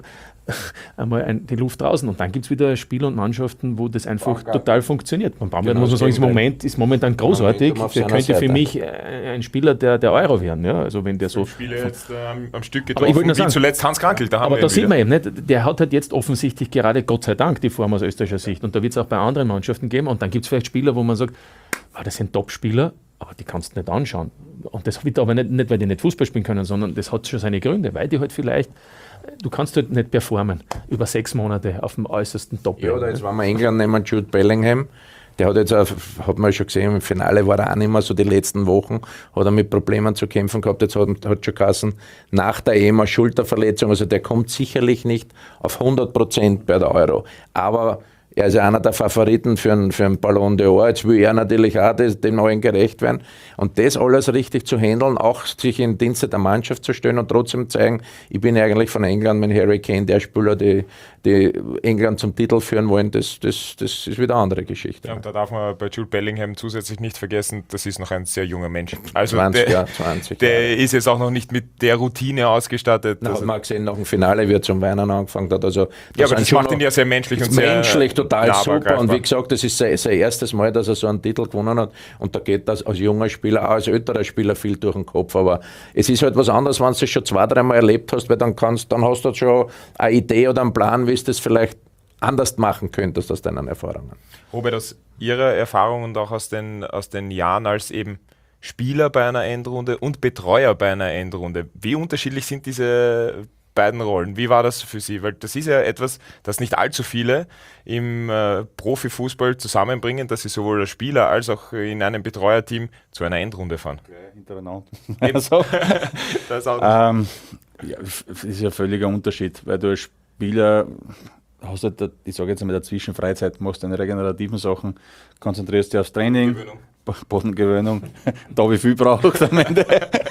einmal ein, die Luft draußen. Und dann gibt es wieder Spiele und Mannschaften, wo das einfach Baumgarten. total funktioniert. Und Baumgarten, Genau, muss man sagen, ist, im Gegenteil. Moment, ist momentan großartig. Momentum auf Der seiner könnte für Seite. mich äh, ein Spieler der, der Euro werden. Ja? Also wenn der so. Spiele jetzt äh, am, am Stück Aber ich getroffen, wollte nur wie sagen- zuletzt Hans Krankl. Da haben Aber wir da ihn sieht wieder. man eben nicht, der hat halt jetzt offensichtlich gerade, Gott sei Dank, die Form aus österreichischer Sicht. Und da wird es auch bei anderen Mannschaften geben. Und dann gibt es vielleicht Spieler, wo man sagt, ah, das sind Top-Spieler, aber die kannst du nicht anschauen. Und das wird aber nicht, nicht, weil die nicht Fußball spielen können, sondern das hat schon seine Gründe, weil die halt vielleicht, du kannst halt nicht performen über sechs Monate auf dem äußersten Top. Ja, oder jetzt, wenn wir England nehmen, Jude Bellingham, der hat jetzt, auch, hat man schon gesehen, im Finale war er auch nicht mehr so die letzten Wochen, hat er mit Problemen zu kämpfen gehabt, jetzt hat, hat schon geheißen, nach der E M eine Schulterverletzung, also der kommt sicherlich nicht auf hundert Prozent bei der Euro, aber er ist ja einer der Favoriten für einen, für einen Ballon d'Or. Jetzt will er natürlich auch das, dem Neuen gerecht werden. Und das alles richtig zu handeln, auch sich in Dienste der Mannschaft zu stellen und trotzdem zeigen, ich bin eigentlich von England mit Harry Kane der Spieler, die, die England zum Titel führen wollen, das, das, das ist wieder eine andere Geschichte. Ja, und da darf man bei Jude Bellingham zusätzlich nicht vergessen, das ist noch ein sehr junger Mensch. Also zwanzig, der, ja, zwanzig. der ist jetzt auch noch nicht mit der Routine ausgestattet. Da dass hat er- man gesehen, nach dem Finale, wie er zum Weinen angefangen hat. Also, ja, aber sind das schon macht noch- ihn ja sehr menschlich und sehr menschlich total nahbar super. greifbar. Und wie gesagt, das ist sein, sein erstes Mal, dass er so einen Titel gewonnen hat. Und da geht das als junger Spieler, auch als älterer Spieler viel durch den Kopf. Aber es ist halt was anderes, wenn du es schon zwei, dreimal erlebt hast, weil dann kannst, dann hast du schon eine Idee oder einen Plan, wie du das vielleicht anders machen könntest aus deinen Erfahrungen. Robert, aus Ihrer Erfahrung und auch aus den, aus den Jahren als eben Spieler bei einer Endrunde und Betreuer bei einer Endrunde, wie unterschiedlich sind diese beiden Rollen? Wie war das für Sie? Weil das ist ja etwas, das nicht allzu viele im äh, Profifußball zusammenbringen, dass sie sowohl als Spieler als auch in einem Betreuerteam zu einer Endrunde fahren. Hintereinander. Eben. Also, Das ist auch ähm, ja, das ist ja ein völliger Unterschied, weil du als Spieler hast halt, ich sage jetzt einmal, in der Zwischenfreizeit machst deine regenerativen Sachen, konzentrierst dich aufs Training, Bo- Bodengewöhnung, da wie viel braucht am Ende.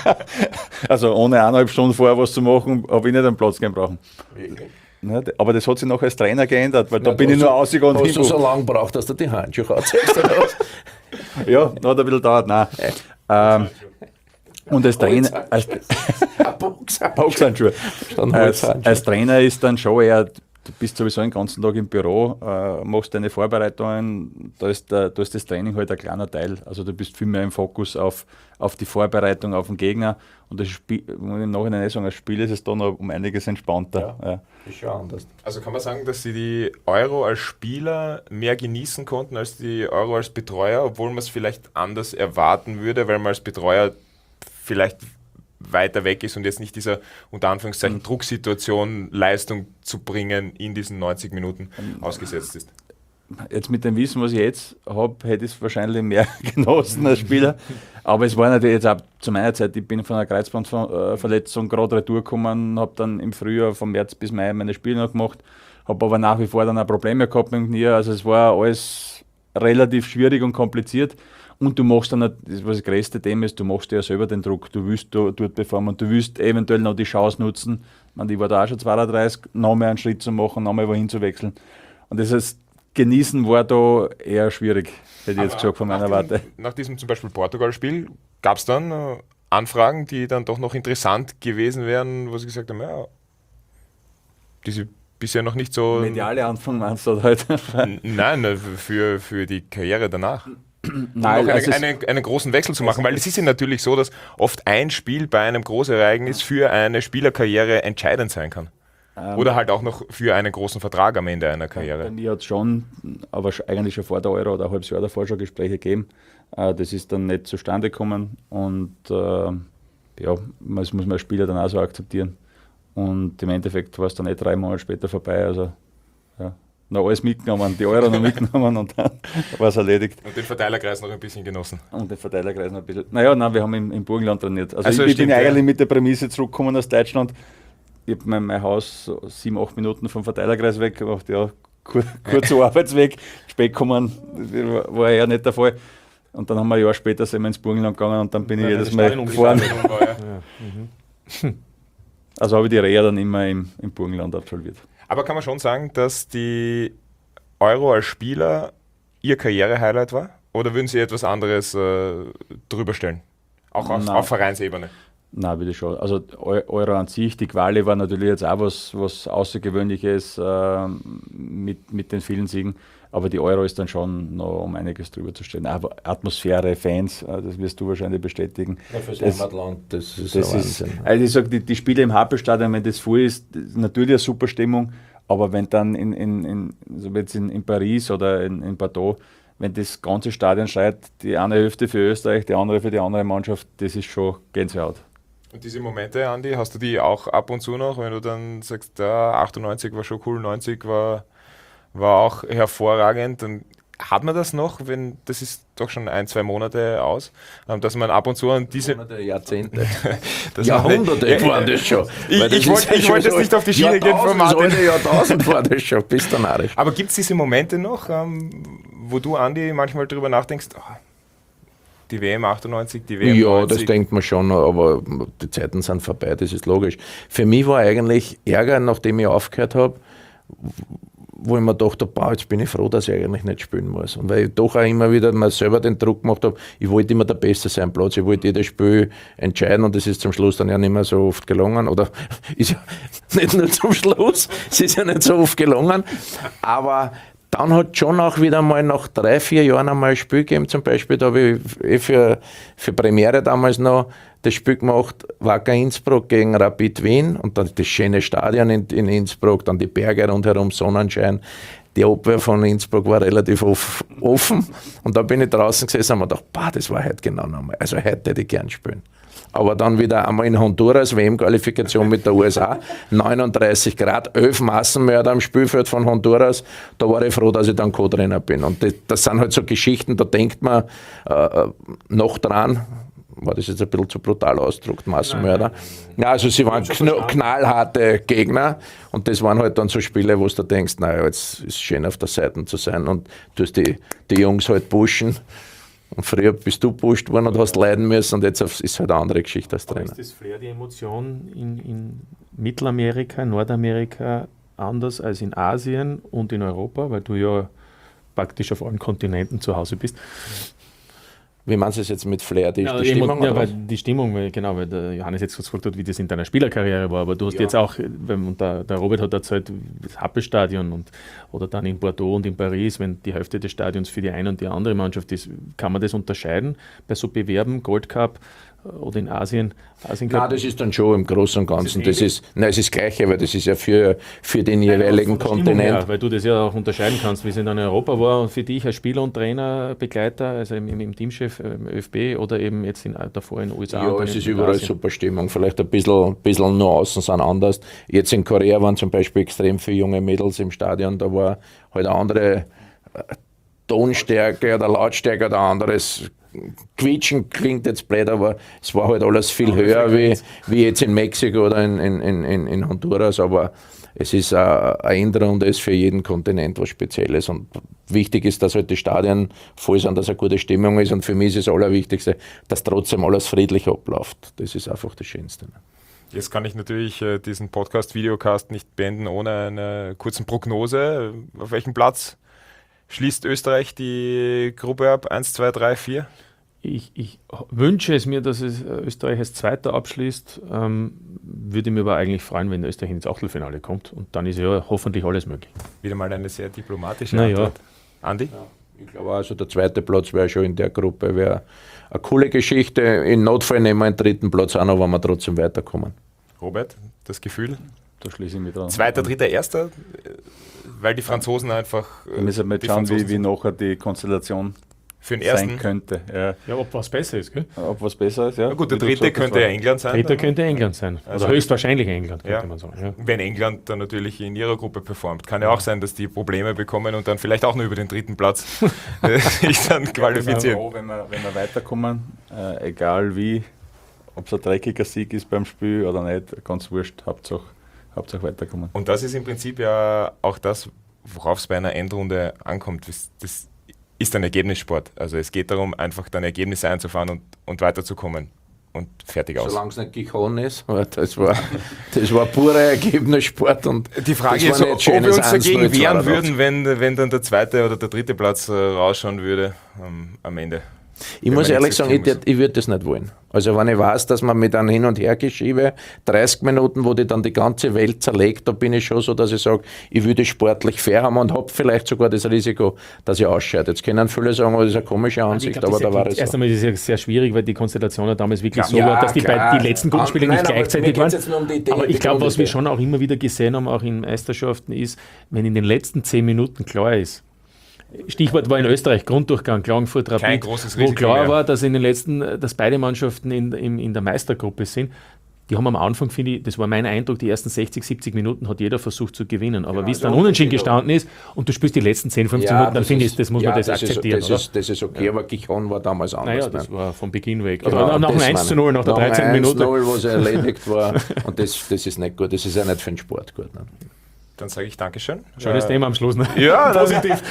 Also ohne eineinhalb Stunden vorher was zu machen, habe ich nicht einen Platz gehen brauchen. Nicht? Aber das hat sich noch als Trainer geändert, weil da bin ich nur ausgegangen und Hast du so hingegangen. lange gebraucht, dass du die Handschuhe anziehst? oder was? Ja, hat ein bisschen gedauert, nein. Ähm, und als Trainer, als, Ein Boxer. Boxhandschuhe. Dann Als, Holzhandschuhe. als Trainer ist dann schon eher, du bist sowieso den ganzen Tag im Büro, äh, machst deine Vorbereitungen, da ist, der, da ist das Training halt ein kleiner Teil. Also du bist viel mehr im Fokus auf, auf die Vorbereitung, auf den Gegner. Und das Spiel, muss ich im Nachhinein nicht sagen, als Spiel ist es dann noch um einiges entspannter. Ja. Ist schon anders. Also kann man sagen, dass Sie die Euro als Spieler mehr genießen konnten als die Euro als Betreuer, obwohl man es vielleicht anders erwarten würde, weil man als Betreuer vielleicht weiter weg ist und jetzt nicht dieser, unter Anführungszeichen, Drucksituation, Leistung zu bringen in diesen neunzig Minuten ausgesetzt ist. Jetzt mit dem Wissen, was ich jetzt habe, hätte ich es wahrscheinlich mehr genossen als Spieler. Aber es war natürlich jetzt auch zu meiner Zeit, ich bin von einer Kreuzbandverletzung gerade retour gekommen, habe dann im Frühjahr von März bis Mai meine Spiele noch gemacht, habe aber nach wie vor dann auch Probleme gehabt mit dem Knie. Also es war alles relativ schwierig und kompliziert. Und du machst dann, das was das größte Thema ist, du machst dir ja selber den Druck, du willst da, dort performen und du willst eventuell noch die Chance nutzen. Ich meine, ich war da auch schon zweiunddreißig, noch mehr einen Schritt zu machen, noch mal wohin zu wechseln. Und das heißt, genießen war da eher schwierig, hätte ich jetzt gesagt von meiner nach dem, Warte. Nach diesem zum Beispiel Portugal-Spiel gab es dann äh, Anfragen, die dann doch noch interessant gewesen wären, wo Sie gesagt haben, ja, die Sie bisher noch nicht so... Mediale Anfang meinst du halt? N- Nein, äh, für, für die Karriere danach. Nein, noch also eine, es- eine, einen großen Wechsel zu machen, weil es ist ja natürlich so, dass oft ein Spiel bei einem Großereignis für eine Spielerkarriere entscheidend sein kann. Oder halt auch noch für einen großen Vertrag am Ende einer Bei Karriere. mir hat es schon, aber sch- eigentlich schon vor der Euro oder ein halbes Jahr davor schon Gespräche gegeben. Äh, das ist dann nicht zustande gekommen und äh, ja, das muss man als Spieler dann auch so akzeptieren. Und im Endeffekt war es dann eh drei Monate später vorbei. Also ja, noch alles mitgenommen, die Euro noch mitgenommen und dann war es erledigt. Und den Verteilerkreis noch ein bisschen genossen. Und den Verteilerkreis noch ein bisschen. Naja, nein, wir haben im, im Burgenland trainiert. Also, Also ich, ich stimmt, bin eigentlich ja. mit der Prämisse zurückgekommen aus Deutschland. Ich habe mein, mein Haus so sieben, acht Minuten vom Verteilerkreis weg gemacht, ja, kur, kurzer Arbeitsweg, spät kommen, war, war ja nicht der Fall. Und dann haben wir ein Jahr später sind wir ins Burgenland gegangen und dann bin ich Ja, jedes das Mal Stadion gefahren. War, ja. Also habe ich die Reha dann immer im, im Burgenland absolviert. Aber kann man schon sagen, dass die Euro als Spieler Ihr Karriere-Highlight war? Oder würden Sie etwas anderes äh, drüber stellen? Auch auf, Nein. auf Vereinsebene? Nein, würde ich schon. Also Eu- Euro an sich, die Quali war natürlich jetzt auch was, was Außergewöhnliches äh, mit, mit den vielen Siegen. Aber die Euro ist dann schon noch um einiges drüber zu stellen. Aber Atmosphäre, Fans, äh, das wirst du wahrscheinlich bestätigen. Ja, fürs Das- Heimatland, das ist Das ein ist, Wahnsinn. also ich sage, die, die Spiele im Happelstadion, wenn das voll ist, das ist natürlich eine super Stimmung, aber wenn dann in, in, in, so wie jetzt in, in Paris oder in, in Bordeaux, wenn das ganze Stadion schreit, die eine Hälfte für Österreich, die andere für die andere Mannschaft, das ist schon Gänsehaut. Und diese Momente, Andi, hast du die auch ab und zu noch, wenn du dann sagst, ja, achtundneunzig war schon cool, neunzig war, war auch hervorragend, dann hat man das noch, wenn, das ist doch schon ein, zwei Monate aus, ähm, dass man ab und zu an diese... Monate, Jahrzehnte. dass man- Jahrhunderte Ja, waren das schon. Ich- Weil das ich wollte- ist ja ich schon wollte jetzt so nicht auf die Schiene gehen von Jahrtausend, Martin. Das alte Jahrtausend war das schon, bis dann narrisch. Aber gibt es diese Momente noch, ähm, wo du, Andi, manchmal drüber nachdenkst, oh, die W M achtundneunzig, die W M Ja, neunzig? das denkt man schon, aber die Zeiten sind vorbei, das ist logisch. Für mich war eigentlich Ärger, nachdem ich aufgehört habe, wo ich mir dachte, boah, jetzt bin ich froh, dass ich eigentlich nicht spielen muss. Und weil ich doch auch immer wieder mal selber den Druck gemacht habe, ich wollte immer der Beste sein am Platz, ich wollte jedes Spiel entscheiden und das ist zum Schluss dann ja nicht mehr so oft gelungen. Oder ist ja nicht nur zum Schluss, es ist ja nicht so oft gelungen, aber dann hat schon auch wieder mal nach drei, vier Jahren einmal ein Spiel gegeben, zum Beispiel, da habe ich eh für, für Premiere damals noch das Spiel gemacht, Wacker Innsbruck gegen Rapid Wien und dann das schöne Stadion in, in Innsbruck, dann die Berge rundherum, Sonnenschein. Die Abwehr von Innsbruck war relativ off, offen und da bin ich draußen gesessen und habe mir gedacht, bah, das war heute genau nochmal, also heute hätte ich gern spielen. Aber dann wieder einmal in Honduras, W M-Qualifikation mit der U S A, neununddreißig Grad, elf Massenmörder am Spielfeld von Honduras, da war ich froh, dass ich dann Co-Trainer bin. Und das, das sind halt so Geschichten, da denkt man äh, noch dran, war das jetzt ein bisschen zu brutal ausgedrückt, Massenmörder. Ja, also sie waren kn knallharte Gegner und das waren halt dann so Spiele, wo du denkst, naja, jetzt ist es schön auf der Seite zu sein und du hast die, die Jungs halt pushen. Und früher bist du pusht worden und hast leiden müssen und jetzt ist halt eine andere Geschichte als Aber Trainer. ist das Flair, die Emotion in, in Mittelamerika, Nordamerika anders als in Asien und in Europa, weil du ja praktisch auf allen Kontinenten zu Hause bist? Wie meinst du es jetzt mit Flair, die, Ja, die Stimmung? ja, oder weil was? die Stimmung, weil, genau, weil der Johannes jetzt gefragt hat, wie das in deiner Spielerkarriere war, aber du hast Ja. jetzt auch, wenn- und der, der Robert hat erzählt, das Happelstadion und oder dann in Bordeaux und in Paris, wenn die Hälfte des Stadions für die eine und die andere Mannschaft ist, kann man das unterscheiden bei so Bewerben, Gold Cup oder in Asien? Asien Nein, das ist dann schon im Großen und Ganzen. Das ist, nein, es ist das Gleiche, weil das ist ja für, für den jeweiligen Von der Stimmung Kontinent. her, weil du das ja auch unterscheiden kannst, wie es in Europa war und für dich als Spieler und Trainer, Begleiter, also im, im Teamchef im ÖFB oder eben jetzt in, davor in den U S A. und Ja, dann es in ist überall Asien. super Stimmung. Vielleicht ein bisschen, bisschen Nuancen sind anders. Jetzt in Korea waren zum Beispiel extrem viele junge Mädels im Stadion. Da war halt eine andere äh, Tonstärke oder Lautstärke oder anderes. Quietschen klingt jetzt blöd, aber es war halt alles viel höher wie, wie jetzt in Mexiko oder in, in, in, in Honduras. Aber es ist eine Änderung und das ist für jeden Kontinent was Spezielles. Und wichtig ist, dass halt die Stadien voll sind, dass eine gute Stimmung ist. Und für mich ist das Allerwichtigste, dass trotzdem alles friedlich abläuft. Das ist einfach das Schönste. Jetzt kann ich natürlich äh, diesen Podcast-Videocast nicht beenden ohne eine kurze Prognose. Auf welchem Platz schließt Österreich die Gruppe ab? eins, zwei, drei, vier? Ich, ich wünsche es mir, dass es Österreich als Zweiter abschließt. Ähm, würde mich aber eigentlich freuen, wenn Österreich ins Achtelfinale kommt. Und dann ist ja hoffentlich alles möglich. Wieder mal eine sehr diplomatische Na ja. Antwort. Andi? Ich glaube also der zweite Platz wäre schon in der Gruppe, wäre eine coole Geschichte. In Notfall nehmen wir einen dritten Platz an, aber wir trotzdem weiterkommen. Robert, das Gefühl? Da schließe ich mich dran. Zweiter, dritter, erster? Äh, Weil die Franzosen einfach... äh, Da müssen wir die jetzt schauen, wie, Franzosen wie nachher die Konstellation für den ersten. sein könnte. Ja. Ja, ob was besser ist, gell? Ob was besser ist, ja. Na gut, der Wie du dritte gesagt hast, könnte war- England sein. Dritter dann. könnte England sein. Also- Oder höchstwahrscheinlich England, könnte Ja. man sagen. Ja. Wenn England dann natürlich in ihrer Gruppe performt. Kann ja auch sein, dass die Probleme bekommen und dann vielleicht auch nur über den dritten Platz äh, sich dann Wir sind qualifizieren. froh, wenn wir, wenn wir weiterkommen, äh, egal wie, ob es ein dreckiger Sieg ist beim Spiel oder nicht, ganz wurscht, Hauptsache, Hauptsache weiterkommen. Und das ist im Prinzip ja auch das, worauf es bei einer Endrunde ankommt. Das, das ist ein Ergebnissport. Also es geht darum, einfach dann Ergebnisse einzufahren und, und weiterzukommen. Und fertig aus. Solange es nicht gekommen ist, aber das war, das war purer Ergebnissport. Und Die Frage das ist, war ob nicht wir schönes uns eins null dagegen wehren zweiundachtzig. würden, wenn, wenn dann der zweite oder der dritte Platz äh, rausschauen würde ähm, am Ende. Ich Wenn muss man ehrlich jetzt sagen, ich, diskutieren ich würde das nicht wollen. Also wenn ich weiß, dass man mit einem Hin- und Hergeschiebe dreißig Minuten, wo die dann die ganze Welt zerlegt, da bin ich schon so, dass ich sage, ich würde sportlich fair haben und habe vielleicht sogar das Risiko, dass ich ausscheide. Jetzt können viele sagen, oh, das ist eine komische Ich Ansicht, glaub, aber das da war erklingt- es Erst so. einmal ist es ja sehr schwierig, weil die Konstellation ja damals wirklich so Ja, war, dass die, klar. beiden, die letzten Gruppenspiele Nein, nicht aber gleichzeitig mir geht's waren. jetzt nur um die Idee, aber die ich glaube, was wir Grundidee. schon auch immer wieder gesehen haben, auch in Meisterschaften, ist, wenn in den letzten zehn Minuten klar ist, Stichwort war in Österreich Grunddurchgang, Klagenfurt, Rapid, Kein großes wo Risiko klar mehr. war, dass in den letzten, dass beide Mannschaften in, in, in der Meistergruppe sind. Die haben am Anfang, finde ich, das war mein Eindruck, die ersten sechzig, siebzig Minuten hat jeder versucht zu gewinnen. Aber wie es dann so unentschieden ist es gestanden ist und du spielst die letzten zehn, fünfzehn Minuten, dann das finde ist- ich, das muss ja, man das, das akzeptieren. Ist, oder? das, ist, das ist okay, aber Gijon war damals anders. Naja, ne? das war von Beginn weg. Genau, Oder nach dem das eins meine zu ich. null, nach der Nach dem dreizehnten Minute. eins null, wo es erledigt war. Und das, das ist nicht gut. Das ist ja nicht für den Sport gut. Ne? Dann sage ich Dankeschön. Schönes Äh, Thema am Schluss. Ne? Ja, positiv.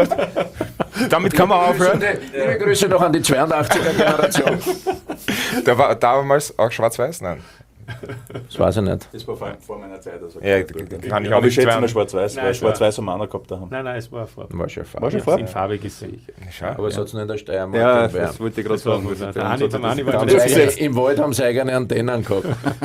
Damit kann man aufhören. Liebe Grüße noch an die zweiundachtziger Generation. Da war damals auch schwarz-weiß? Nein. Das weiß ich nicht. Das war vor, vor meiner Zeit. Also Ja, gut. kann ich auch Aber ich nicht schätze mal zwei- schwarz-weiß, Nein, weil es war- schwarz-weiß haben wir auch noch gehabt haben. Nein, nein, es war Farbe. War schon Farbe. War schon Ja, Farbe? in Farbe gesehen. Schau. Aber es hat es nicht in der Steiermark. Ja, in Bayern. das wollte ich gerade Das war sagen. gut, Das ja. ist Der bei uns Ani- hat der das Ani ganz war Aber gesetzt. Im Wald haben sie eigene Antennen gehabt.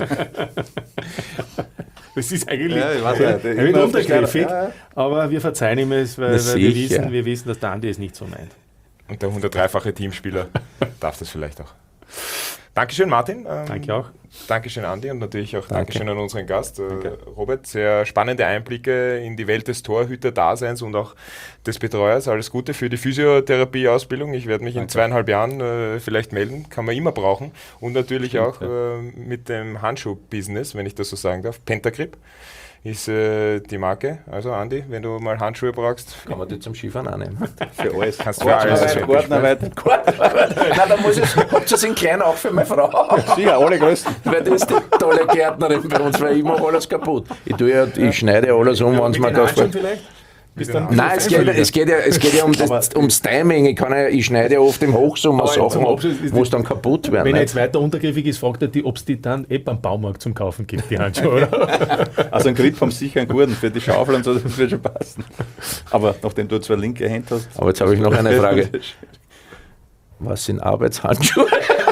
Das ist eigentlich Ja, ich weiß nicht. ein wenig Immer auf die untergriffig, Schnelle. Ja, aber wir verzeihen ihm es, weil, Na weil wir, sicher. wissen, wir wissen, dass der Andi es nicht so meint. Und der hundertdreifache Teamspieler darf das vielleicht auch. Dankeschön, Martin. Ähm, Danke auch. Dankeschön, Andi, und natürlich auch Dankeschön an unseren Gast, äh, Robert. Sehr spannende Einblicke in die Welt des Torhüter-Daseins und auch des Betreuers. Alles Gute für die Physiotherapie-Ausbildung. Ich werde mich in zweieinhalb Jahren äh, vielleicht melden. Kann man immer brauchen. Und natürlich Stimmt, auch äh, mit dem Handschuh-Business, wenn ich das so sagen darf. Pentagrip ist äh, die Marke. Also, Andi, wenn du mal Handschuhe brauchst, Kann man die zum Skifahren annehmen? für alles. kannst du für alles Gartenarbeit, schön. Gartenarbeit. Nein, da muss ich. Habt ihr das in klein auch für meine Frau? Sicher, alle Größen. Weil das ist die tolle Gärtnerin bei uns, weil ich mache alles kaputt. Ich, tue ja, ich schneide alles um, wenn es mir da fällt. vielleicht? Bis dann- dann Nein, es geht, ja- es geht ja, es geht ja um das, ums Timing. Ich, kann ja, ich schneide ja oft im Hochsommer Aber Sachen zum ab, Abschluss ist wo die- es dann kaputt werden. Wenn er nicht? jetzt weiter untergriffig ist, fragt er die, ob es die dann eh beim Baumarkt zum Kaufen gibt, die Handschuhe, oder? Also ein Grip haben sicher einen guten für die Schaufel und so, das wird schon passen. Aber nachdem du zwei linke Hände hast. Aber jetzt habe ich noch eine Frage. Was sind Arbeitshandschuhe?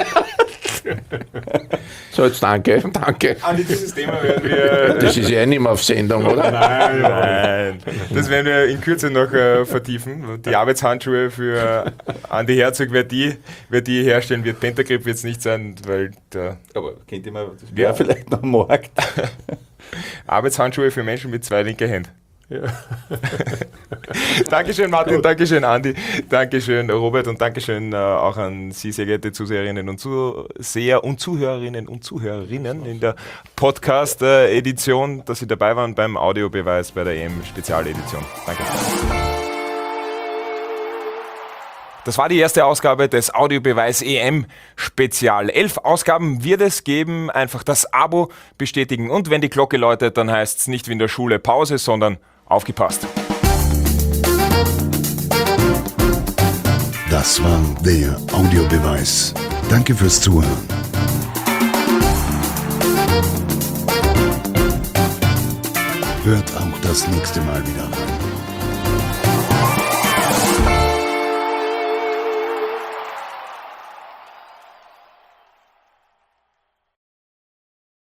So, jetzt danke, danke. Andi, dieses Thema werden wir... Das ist ja eh nicht mehr auf Sendung, oder? Nein, nein. Das werden wir in Kürze noch äh, vertiefen. Die Arbeitshandschuhe für Andi Herzog, wer die, wer die herstellen wird. Pentagrip wird es nicht sein, weil der Aber kennt ihr mal, das wäre vielleicht noch am Markt. Arbeitshandschuhe für Menschen mit zwei linken Händen. Dankeschön, Martin, Dankeschön, Andi, Dankeschön, Robert, und Dankeschön äh, auch an Sie, sehr geehrte Zuseherinnen und Zuseher und Zuhörerinnen und Zuhörerinnen in der Podcast-Edition, dass Sie dabei waren beim Audiobeweis bei der E M-Spezialedition. Danke. Das war die erste Ausgabe des Audiobeweis E M Spezial. Elf Ausgaben wird es geben. Einfach das Abo bestätigen. Und wenn die Glocke läutet, dann heißt es nicht wie in der Schule Pause, sondern aufgepasst. Das war der Audiobeweis. Danke fürs Zuhören. Hört auch das nächste Mal wieder rein.